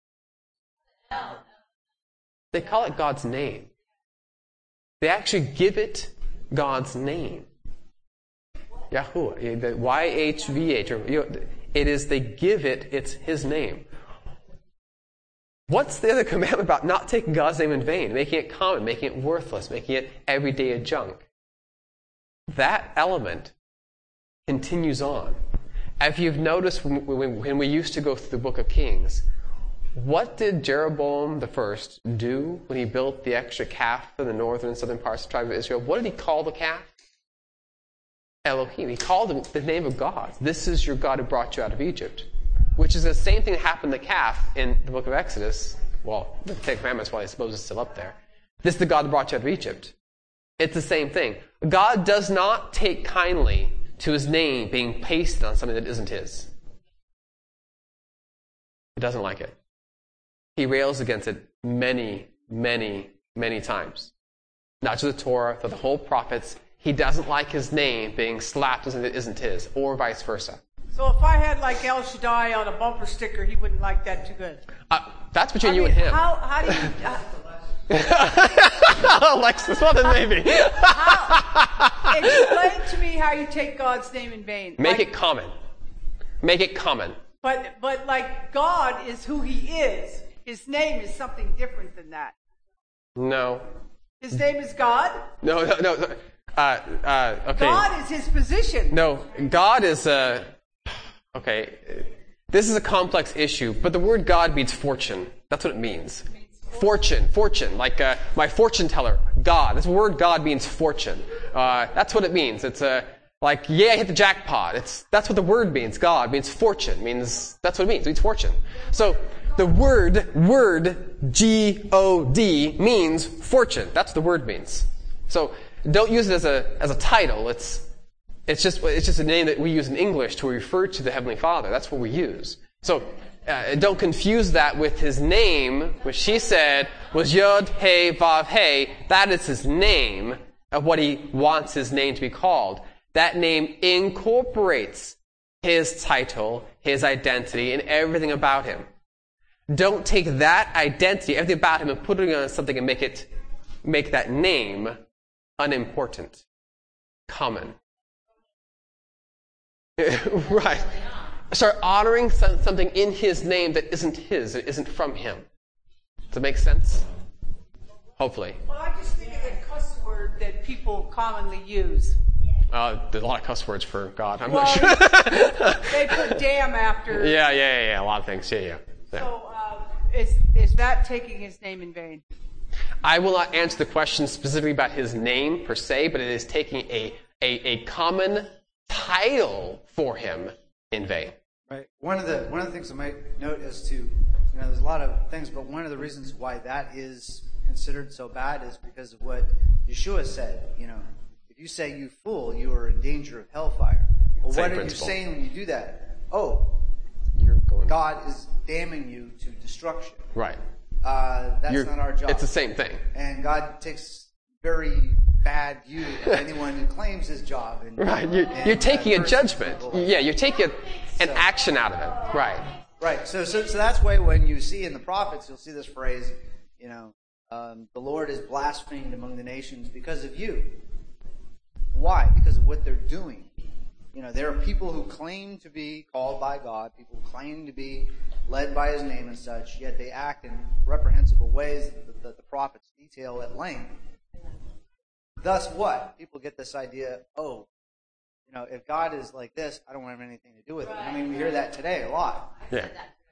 They call it God's name. They actually give it God's name. Yahuwah, the Y H V H, or, you know, it is, they give it, it's His name. What's the other commandment about not taking God's name in vain, making it common, making it worthless, making it everyday junk? That element continues on. If you've noticed when, when, when we used to go through the book of Kings, what did Jeroboam the first do when he built the extra calf for the northern and southern parts of the tribe of Israel? What did he call the calf? Elohim. He called him the name of God. This is your God who brought you out of Egypt. Which is the same thing that happened to the calf in the book of Exodus. Well, the Ten Commandments, well, I suppose it's still up there. This is the God that brought you out of Egypt. It's the same thing. God does not take kindly to His name being pasted on something that isn't His. He doesn't like it. He rails against it many, many, many times. Not just the Torah, but the whole prophets. He doesn't like His name being slapped on something that isn't His, or vice versa. So if I had like El Shaddai on a bumper sticker, he wouldn't like that too good. Uh, that's between I you mean, and him. How, how do you... Uh, Alexis, well then maybe. how, explain to me how you take God's name in vain. Make like, it common. Make it common. But, but like God is who He is. His name is something different than that. No. His name is God? No, no, no. Uh, uh, okay. God is his position. No, God is a... Okay, this is a complex issue, but the word God means fortune. That's what it means. Fortune, fortune, like uh, my fortune teller, God. This word God means fortune. Uh, that's what it means. It's a... Like, yeah, I hit the jackpot. It's, that's what the word means. God means fortune. Means, that's what it means. It means fortune. So, the word, word, G O D, means fortune. That's what the word means. So, don't use it as a, as a title. It's, it's just, it's just a name that we use in English to refer to the Heavenly Father. That's what we use. So, uh, don't confuse that with his name, which she said was Yod, He, Vav, He. That is his name of what he wants his name to be called. That name incorporates his title, his identity, and everything about him. Don't take that identity, everything about him, and put it on something and make it, make that name unimportant, common. Right. Start honoring something in his name that isn't his, that isn't from him. Does that make sense? Hopefully. Well, I just think of the cuss word that people commonly use. Uh, there's a lot of cuss words for God. I'm well, not sure. They put damn after. Yeah, yeah, yeah, yeah. A lot of things. Yeah, yeah. yeah. So, uh, is is that taking his name in vain? I will not answer the question specifically about his name per se, but it is taking a a, a common title for him in vain. Right. One of the one of the things I might note is to, you know, there's a lot of things, but one of the reasons why that is considered so bad is because of what Yeshua said. You know. If you say you fool, you are in danger of hellfire. Well, Same what are principle. you saying when you do that? Oh, You're going God is damning you to destruction. right. Uh, that's You're, not our job. It's the same thing. And God takes very bad view of anyone who claims his job. And, Right. You're, and, you're uh, taking a curses judgment. people. Yeah, you're taking an So- action out of it. Right. Right. So, so, so that's why when you see in the prophets, you'll see this phrase, you know, um, the Lord is blasphemed among the nations because of you. Why? Because of what they're doing. You know, there are people who claim to be called by God, people who claim to be led by his name and such, yet they act in reprehensible ways that, that the prophets detail at length. Thus what? People get this idea, oh, you know, if God is like this, I don't want to have anything to do with it. I mean, we hear that today a lot. Yeah.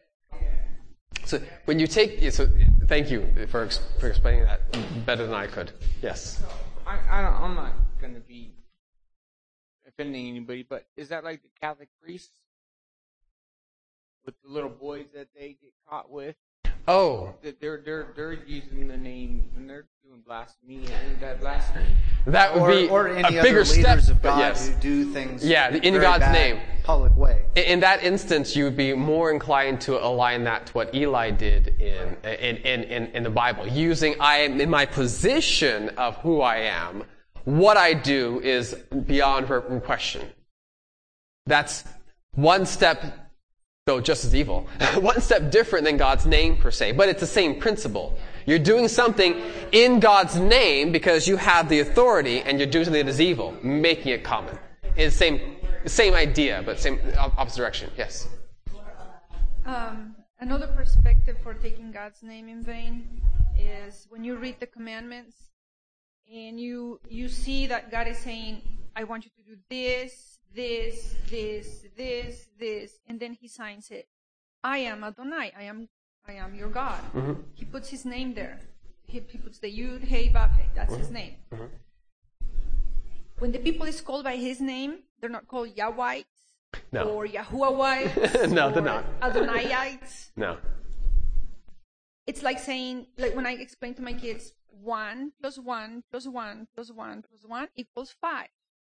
So when you take, so thank you for for explaining that better than I could. Yes. I, I don't, I'm not going to be offending anybody, but is that like the Catholic priests with the little boys that they get caught with? Oh, That they're they're they're using the name and they're doing blasphemy. Is that blasphemy? that would Or, be or a any bigger other step. leaders of but God yes. who do things Yeah, in, a in very God's bad, name. public way. In in that instance, you would be more inclined to align that to what Eli did in in, in, in, in the Bible. Using, I am in my position of who I am, what I do is beyond question. That's one step, though just as evil, one step different than God's name per se, but it's the same principle. You're doing something in God's name because you have the authority, and you're doing something that is evil, making it common. It's the same, same idea, but same opposite direction. Yes. Um, another perspective for taking God's name in vain is when you read the commandments and you you see that God is saying, I want you to do this, this, this, this, this, and then he signs it. I am Adonai. I am I am your God. Mm-hmm. He puts his name there. He, he puts the Yud, Hey, Vav, Hey. That's Mm-hmm. his name. Mm-hmm. When the people is called by his name, they're not called Yahwites No. or Yahuwahites No, they're or not. Adonaiites. No. It's like saying, like when I explain to my kids, one plus one plus one plus one plus one equals five.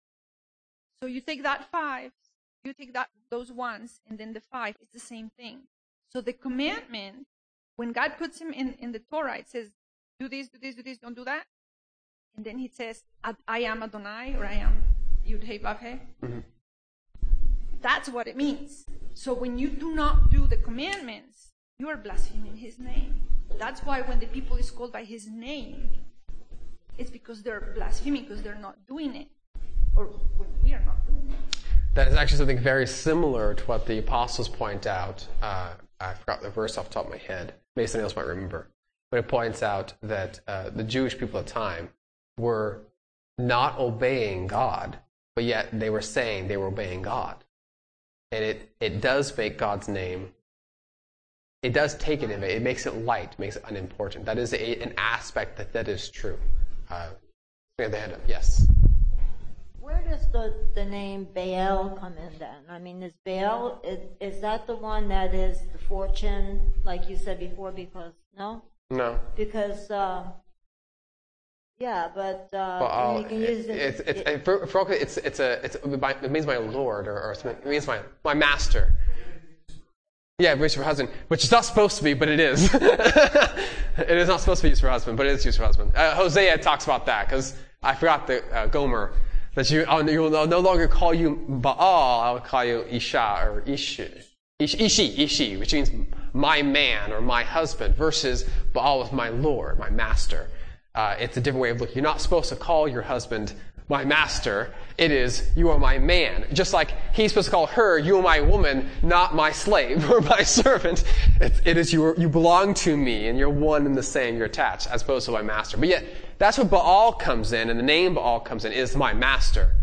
So you take that five, you take that those ones, and then the five, it's the same thing. So the commandment, when God puts him in, in the Torah, it says, do this, do this, do this, don't do that. And then he says, I, I am Adonai, or I am Yud Hey Vav Hey. Mm-hmm. That's what it means. So when you do not do the commandments, you are blaspheming his name. That's why when the people is called by his name, it's because they're blaspheming, because they're not doing it. Or when we are not doing it. That is actually something very similar to what the apostles point out. Uh, I forgot the verse off the top of my head. Maybe somebody else might remember. But it points out that uh, the Jewish people at the time were not obeying God, but yet they were saying they were obeying God. And it, it does make God's name, it does take it in, it makes it light, makes it unimportant. That is a, an aspect that, that is true. Uh, we have the hand up, yes. Where does the, the name Baal come in then? I mean, is Baal, is, is that the one that is the fortune, like you said before, because, no? No. Because, uh, yeah, but, uh, well, you can use it. It's, it's, it, it, for, for, it's, it's a, it's, it means my Lord, or, or it means my, my master. Yeah, used for husband, which is not supposed to be, but it is. It is not supposed to be used for husband, but it is used for husband. Uh, Hosea talks about that, because I forgot the uh, Gomer, that you, oh, you will no longer call you Baal, I will call you Isha, or Ishi, Ishi, Ishi, which means my man, or my husband, versus Baal was my Lord, my master. Uh, it's a different way of looking. You're not supposed to call your husband my master. It is, you are my man. Just like he's supposed to call her, you are my woman, not my slave or my servant. It, it is, you, are, you belong to me, and you're one and the same, you're attached, as opposed to my master. But yet, that's where Baal comes in, and the name Baal comes in, is my master.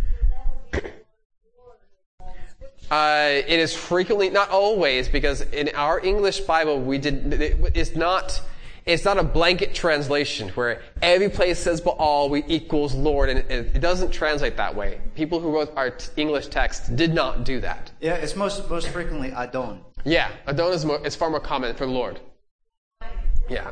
Uh, it is frequently, not always, because in our English Bible, we did, it, it's not, it's not a blanket translation where every place says Baal we equals Lord, and it, it doesn't translate that way. People who wrote our t- English text did not do that. Yeah, it's most most frequently Adon. Yeah, Adon is, more, is far more common for the Lord. Yeah.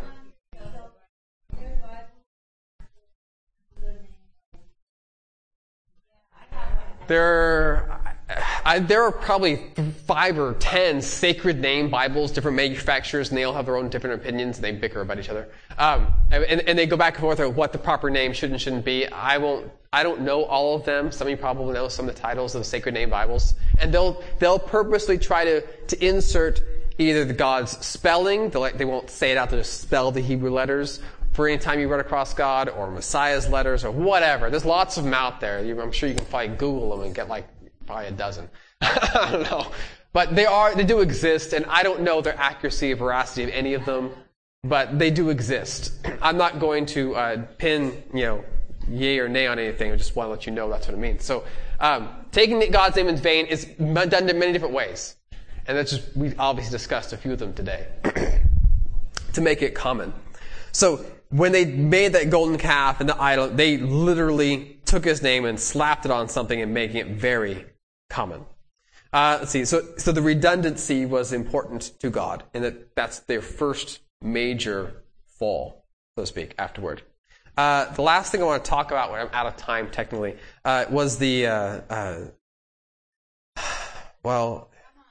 There, I, there are probably five or ten sacred name Bibles, different manufacturers, and they all have their own different opinions, and they bicker about each other. Um, and, and they go back and forth on what the proper name should and shouldn't be. I won't, I don't know all of them. Some of you probably know some of the titles of the sacred name Bibles. And they'll, they'll purposely try to, to insert either the God's spelling, they won't say it out, they'll just spell the Hebrew letters, for any time you run across God, or Messiah's letters, or whatever. There's lots of them out there. I'm sure you can probably Google them and get like probably a dozen. I don't know. But they are, they do exist, and I don't know their accuracy or veracity of any of them, but they do exist. I'm not going to uh, pin, you know, yay or nay on anything. I just want to let you know that's what it means. So, um, taking God's name in vain is done in many different ways. And that's just, we obviously discussed a few of them today to make it common. So, when they made that golden calf and the idol, they literally took his name and slapped it on something and making it very common. Uh, let's see. So, so the redundancy was important to God, and that that's their first major fall, so to speak, afterward. Uh, the last thing I want to talk about, when I'm out of time technically, uh, was the, uh, uh, well,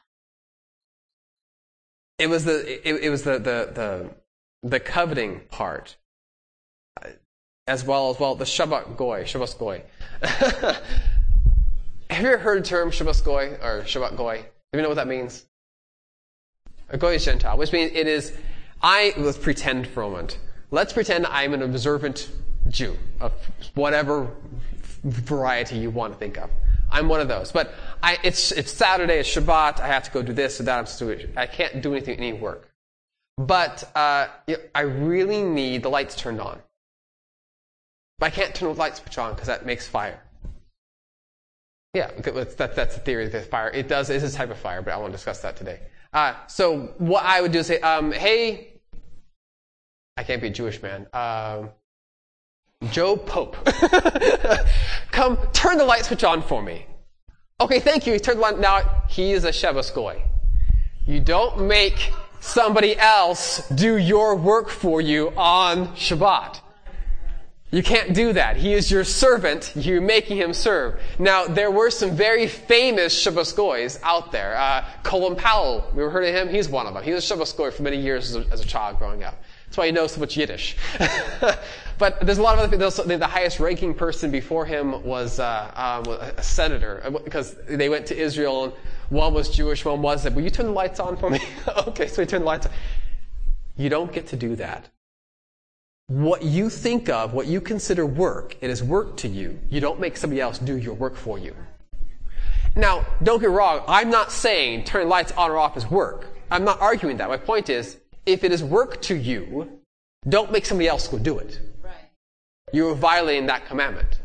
it was the, it, it was the, the, the, the coveting part. As well as, well, the Shabbat Goy, Shabbat Goy. Have you ever heard the term Shabbat Goy, or Shabbat Goy? Do you know what that means? A Goy is Gentile, which means it is, I, let's pretend for a moment. Let's pretend I'm an observant Jew, of whatever variety you want to think of. I'm one of those. But I, it's, it's Saturday, it's Shabbat, I have to go do this or that, I'm stupid. I can't do anything, any work. But, uh, I really need the lights turned on. But I can't turn the light switch on because that makes fire. Yeah, that, that's the theory of the fire. It does, it is a type of fire, but I won't discuss that today. Uh, so what I would do is say, um, hey, I can't be a Jewish man. Um, Joe Pope, come turn the light switch on for me. Okay, thank you. He turned the light. Now he is a Shabbat Goy. You don't make somebody else do your work for you on Shabbat. You can't do that. He is your servant. You're making him serve. Now, there were some very famous Shabbat Goys out there. Uh, Colin Powell, we ever heard of him? He's one of them. He was a Shabbat Goy for many years as a, as a child growing up. That's why he knows so much Yiddish. But there's a lot of other things. The, the highest ranking person before him was uh, um, a senator, because they went to Israel, and one was Jewish, one wasn't. Will you turn the lights on for me? Okay, so he turned the lights on. You don't get to do that. What you think of, what you consider work, it is work to you. You don't make somebody else do your work for you. Now, don't get me wrong, I'm not saying turning lights on or off is work. I'm not arguing that. My point is, if it is work to you, don't make somebody else go do it. Right. You're violating that commandment.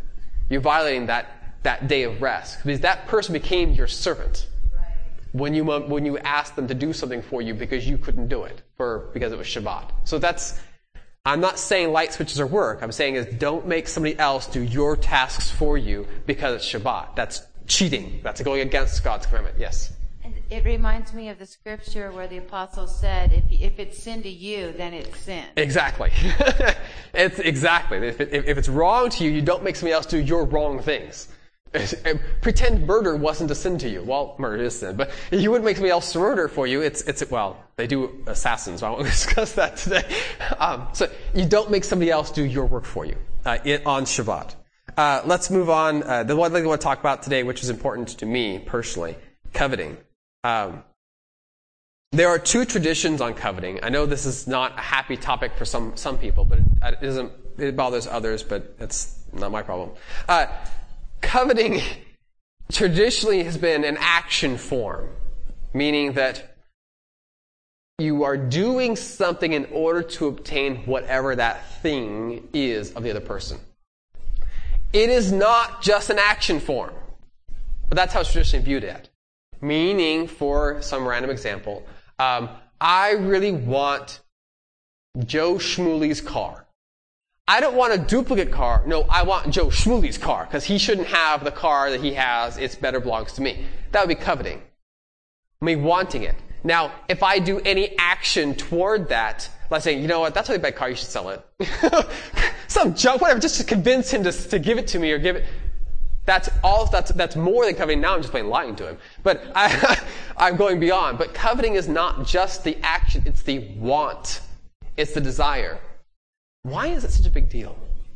You're violating that, that day of rest. Because that person became your servant. Right. When you when you asked them to do something for you because you couldn't do it for because it was Shabbat. So that's, I'm not saying light switches are work. I'm saying is don't make somebody else do your tasks for you because it's Shabbat. That's cheating. That's going against God's commandment. Yes. And it reminds me of the scripture where the apostle said, if, if it's sin to you, then it's sin. Exactly. It's exactly. If, it, if it's wrong to you, you don't make somebody else do your wrong things. Pretend murder wasn't a sin to you. Well, murder is sin, but you wouldn't make somebody else murder for you. It's, it's, well, they do assassins, so I won't discuss that today. Um, so you don't make somebody else do your work for you, uh, it, on Shabbat. Uh, let's move on. Uh, the one thing I want to talk about today, which is important to me personally, coveting. Um, there are two traditions on coveting. I know this is not a happy topic for some, some people, but it, it isn't, it bothers others, but it's not my problem. Uh, coveting traditionally has been an action form, meaning that you are doing something in order to obtain whatever that thing is of the other person. It is not just an action form, but that's how it's traditionally viewed it. Meaning, for some random example, um, I really want Joe Schmooley's car. I don't want a duplicate car. No, I want Joe Schmooley's car because he shouldn't have the car that he has. It's better belongs to me. That would be coveting. Me wanting it. Now, if I do any action toward that, like saying, you know what, that's a really bad car, you should sell it. Some junk, whatever, just to convince him to, to give it to me or give it. That's all. That's that's more than coveting. Now I'm just plain lying to him. But I, I'm going beyond. But coveting is not just the action; it's the want, it's the desire. Why is it such a big deal?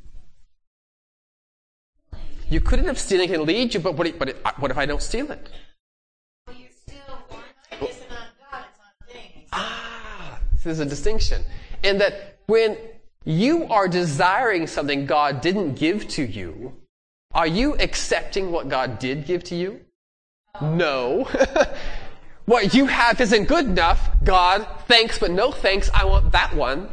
You could end up stealing it and lead you, but what? If, but it, what if I don't steal it? Well, you still want it. It's not God; it's on things. Ah, so there's a distinction in that when you are desiring something God didn't give to you. Are you accepting what God did give to you? No. What you have isn't good enough. God, thanks, but no thanks. I want that one.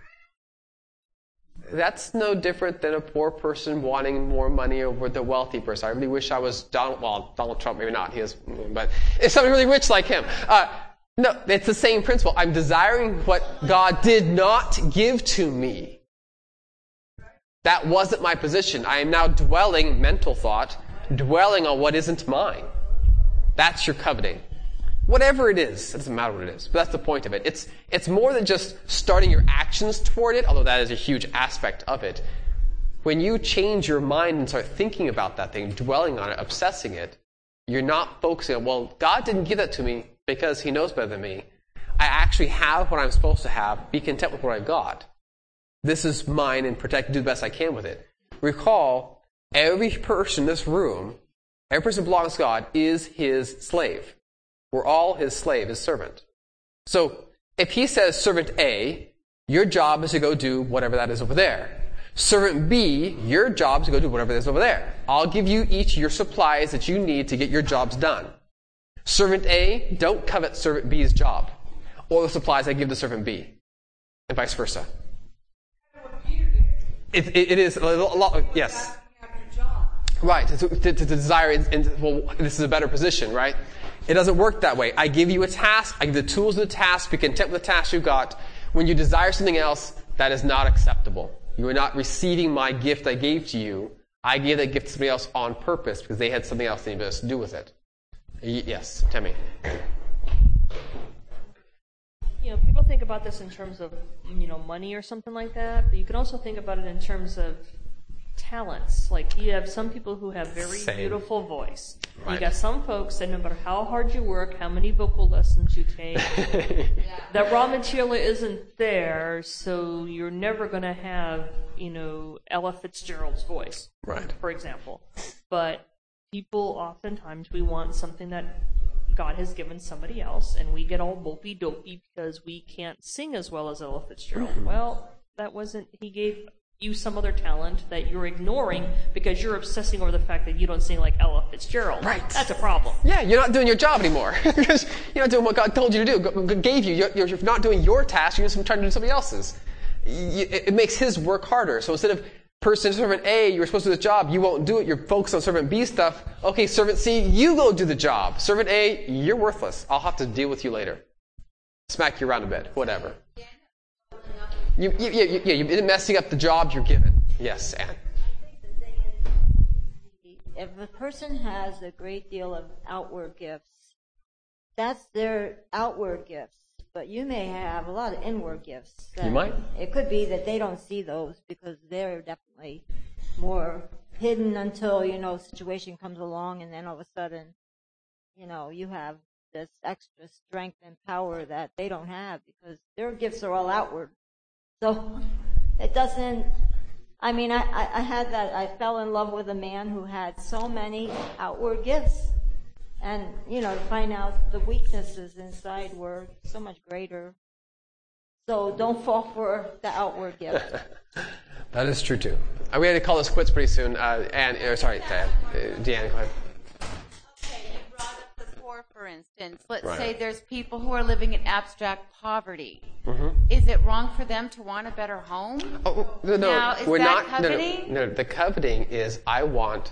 That's no different than a poor person wanting more money over the wealthy person. I really wish I was Donald, well, Donald Trump, maybe not. He is, but it's somebody really rich like him. Uh, no, it's the same principle. I'm desiring what God did not give to me. That wasn't my position. I am now dwelling, mental thought, dwelling on what isn't mine. That's your coveting. Whatever it is, it doesn't matter what it is, but that's the point of it. It's, it's more than just starting your actions toward it, although that is a huge aspect of it. When you change your mind and start thinking about that thing, dwelling on it, obsessing it, you're not focusing on, well, God didn't give that to me because He knows better than me. I actually have what I'm supposed to have. Be content with what I've got. This is mine and protect, do the best I can with it. Recall, every person in this room, every person who belongs to God is His slave. We're all His slave, His servant. So, if He says, servant A, your job is to go do whatever that is over there. Servant B, your job is to go do whatever that is over there. I'll give you each your supplies that you need to get your jobs done. Servant A, don't covet servant B's job or the supplies I give to servant B, and vice versa. It, it, it is a lot. Yes. Right. To, to, to desire, and, well, this is a better position, right? It doesn't work that way. I give you a task. I give the tools of the task. Be content with the task you got. When you desire something else, that is not acceptable. You are not receiving my gift I gave to you. I gave that gift to somebody else on purpose because they had something else they needed to do with it. Yes, Tammy. You know, people think about this in terms of, you know, money or something like that, but you can also think about it in terms of talents. Like, you have some people who have very Same. beautiful voice. Right. You got some folks that no matter how hard you work, how many vocal lessons you take, that raw material isn't there, so you're never going to have, you know, Ella Fitzgerald's voice, right? For example. But people, oftentimes, we want something that God has given somebody else, and we get all mopey-dopey because we can't sing as well as Ella Fitzgerald. Well, that wasn't, He gave you some other talent that you're ignoring because you're obsessing over the fact that you don't sing like Ella Fitzgerald. Right. That's a problem. Yeah, you're not doing your job anymore because you're not doing what God told you to do, gave you. You're, you're not doing your task, you're just trying to do somebody else's. It makes His work harder. So instead of Person, servant A, you were supposed to do this job. You won't do it. You're focused on servant B stuff. Okay, servant C, you go do the job. Servant A, you're worthless. I'll have to deal with you later. Smack you around a bit. Whatever. You, you, you, you, you're messing up the job you're given. Yes, Anne. If a person has a great deal of outward gifts, that's their outward gifts. But you may have a lot of inward gifts. You might. It could be that they don't see those because they're definitely more hidden until, you know, situation comes along and then all of a sudden, you know, you have this extra strength and power that they don't have because their gifts are all outward. So it doesn't, I mean, I, I, I had that, I fell in love with a man who had so many outward gifts. And, you know, to find out the weaknesses inside were so much greater. So don't fall for the outward gift. That is true, too. Uh, we had to call this quits pretty soon. Uh, and, uh, sorry, Dan. Uh, Deanna, go ahead. Okay, you brought up the poor, for instance. Let's Right. say there's people who are living in abstract poverty. Mm-hmm. Is it wrong for them to want a better home? Oh, no, no, Now, is we're that not. No, no, coveting? no, the coveting is I want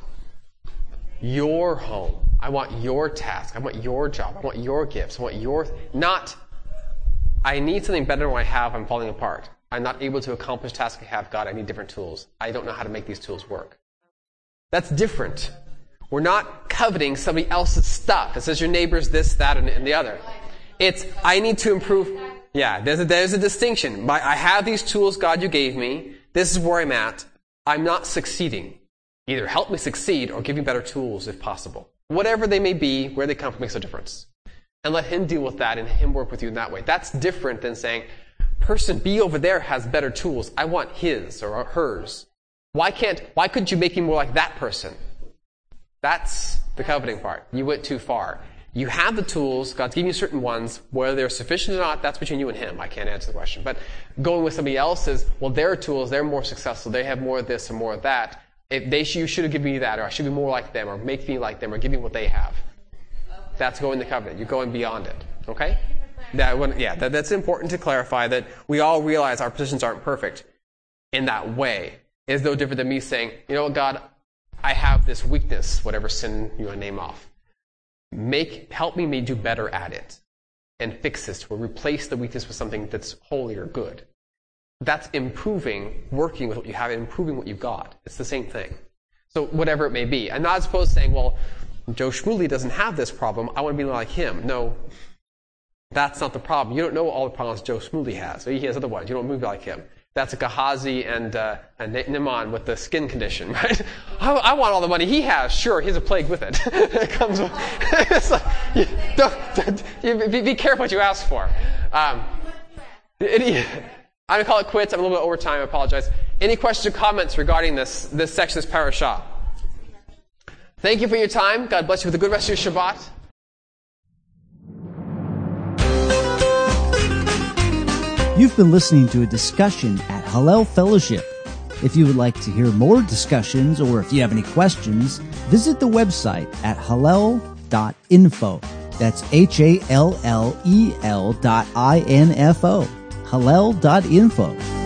your home. I want your task. I want your job. I want your gifts. I want your, not, I need something better than what I have. I'm falling apart. I'm not able to accomplish tasks I have. God, I need different tools. I don't know how to make these tools work. That's different. We're not coveting somebody else's stuff. It says your neighbor's this, that, and, and the other. It's, I need to improve. Yeah, there's a, there's a distinction. My, I have these tools God you gave me. This is where I'm at. I'm not succeeding. Either help me succeed or give me better tools if possible. Whatever they may be, where they come from makes a difference. And let him deal with that and him work with you in that way. That's different than saying, person B over there has better tools. I want his or hers. Why can't, why couldn't you make me more like that person? That's the coveting part. You went too far. You have the tools. God's giving you certain ones. Whether they're sufficient or not, that's between you and him. I can't answer the question. But going with somebody else's, well, their tools, they're more successful. They have more of this and more of that. If they, you should have given me that, or I should be more like them, or make me like them, or give me what they have. That's going the covenant. You're going beyond it. Okay? That one, yeah, that, that's important to clarify that we all realize our positions aren't perfect in that way. It's no different than me saying, you know what, God, I have this weakness, whatever sin you want to name off. Make, help me do better at it and fix this, or replace the weakness with something that's holy or good. That's improving, working with what you have, improving what you've got. It's the same thing. So whatever it may be. I'm not supposed to saying, well, Joe Shmuley doesn't have this problem. I want to be like him. No, that's not the problem. You don't know all the problems Joe Shmuley has. He has other ones. You don't move like him. That's a Gehazi and, uh, and Naaman with the skin condition, right? I, I want all the money he has. Sure, he's a plague with it. It comes with, it's like, you, don't, don't, you, be, be careful what you ask for. Um, it, I'm going to call it quits. I'm a little bit over time. I apologize. Any questions or comments regarding this, this section, this parashah? Thank you for your time. God bless you with a good rest of your Shabbat. You've been listening to a discussion at Hallel Fellowship. If you would like to hear more discussions or if you have any questions, visit the website at hallel dot info. That's H A L L E L dot I N F O. hallel dot info.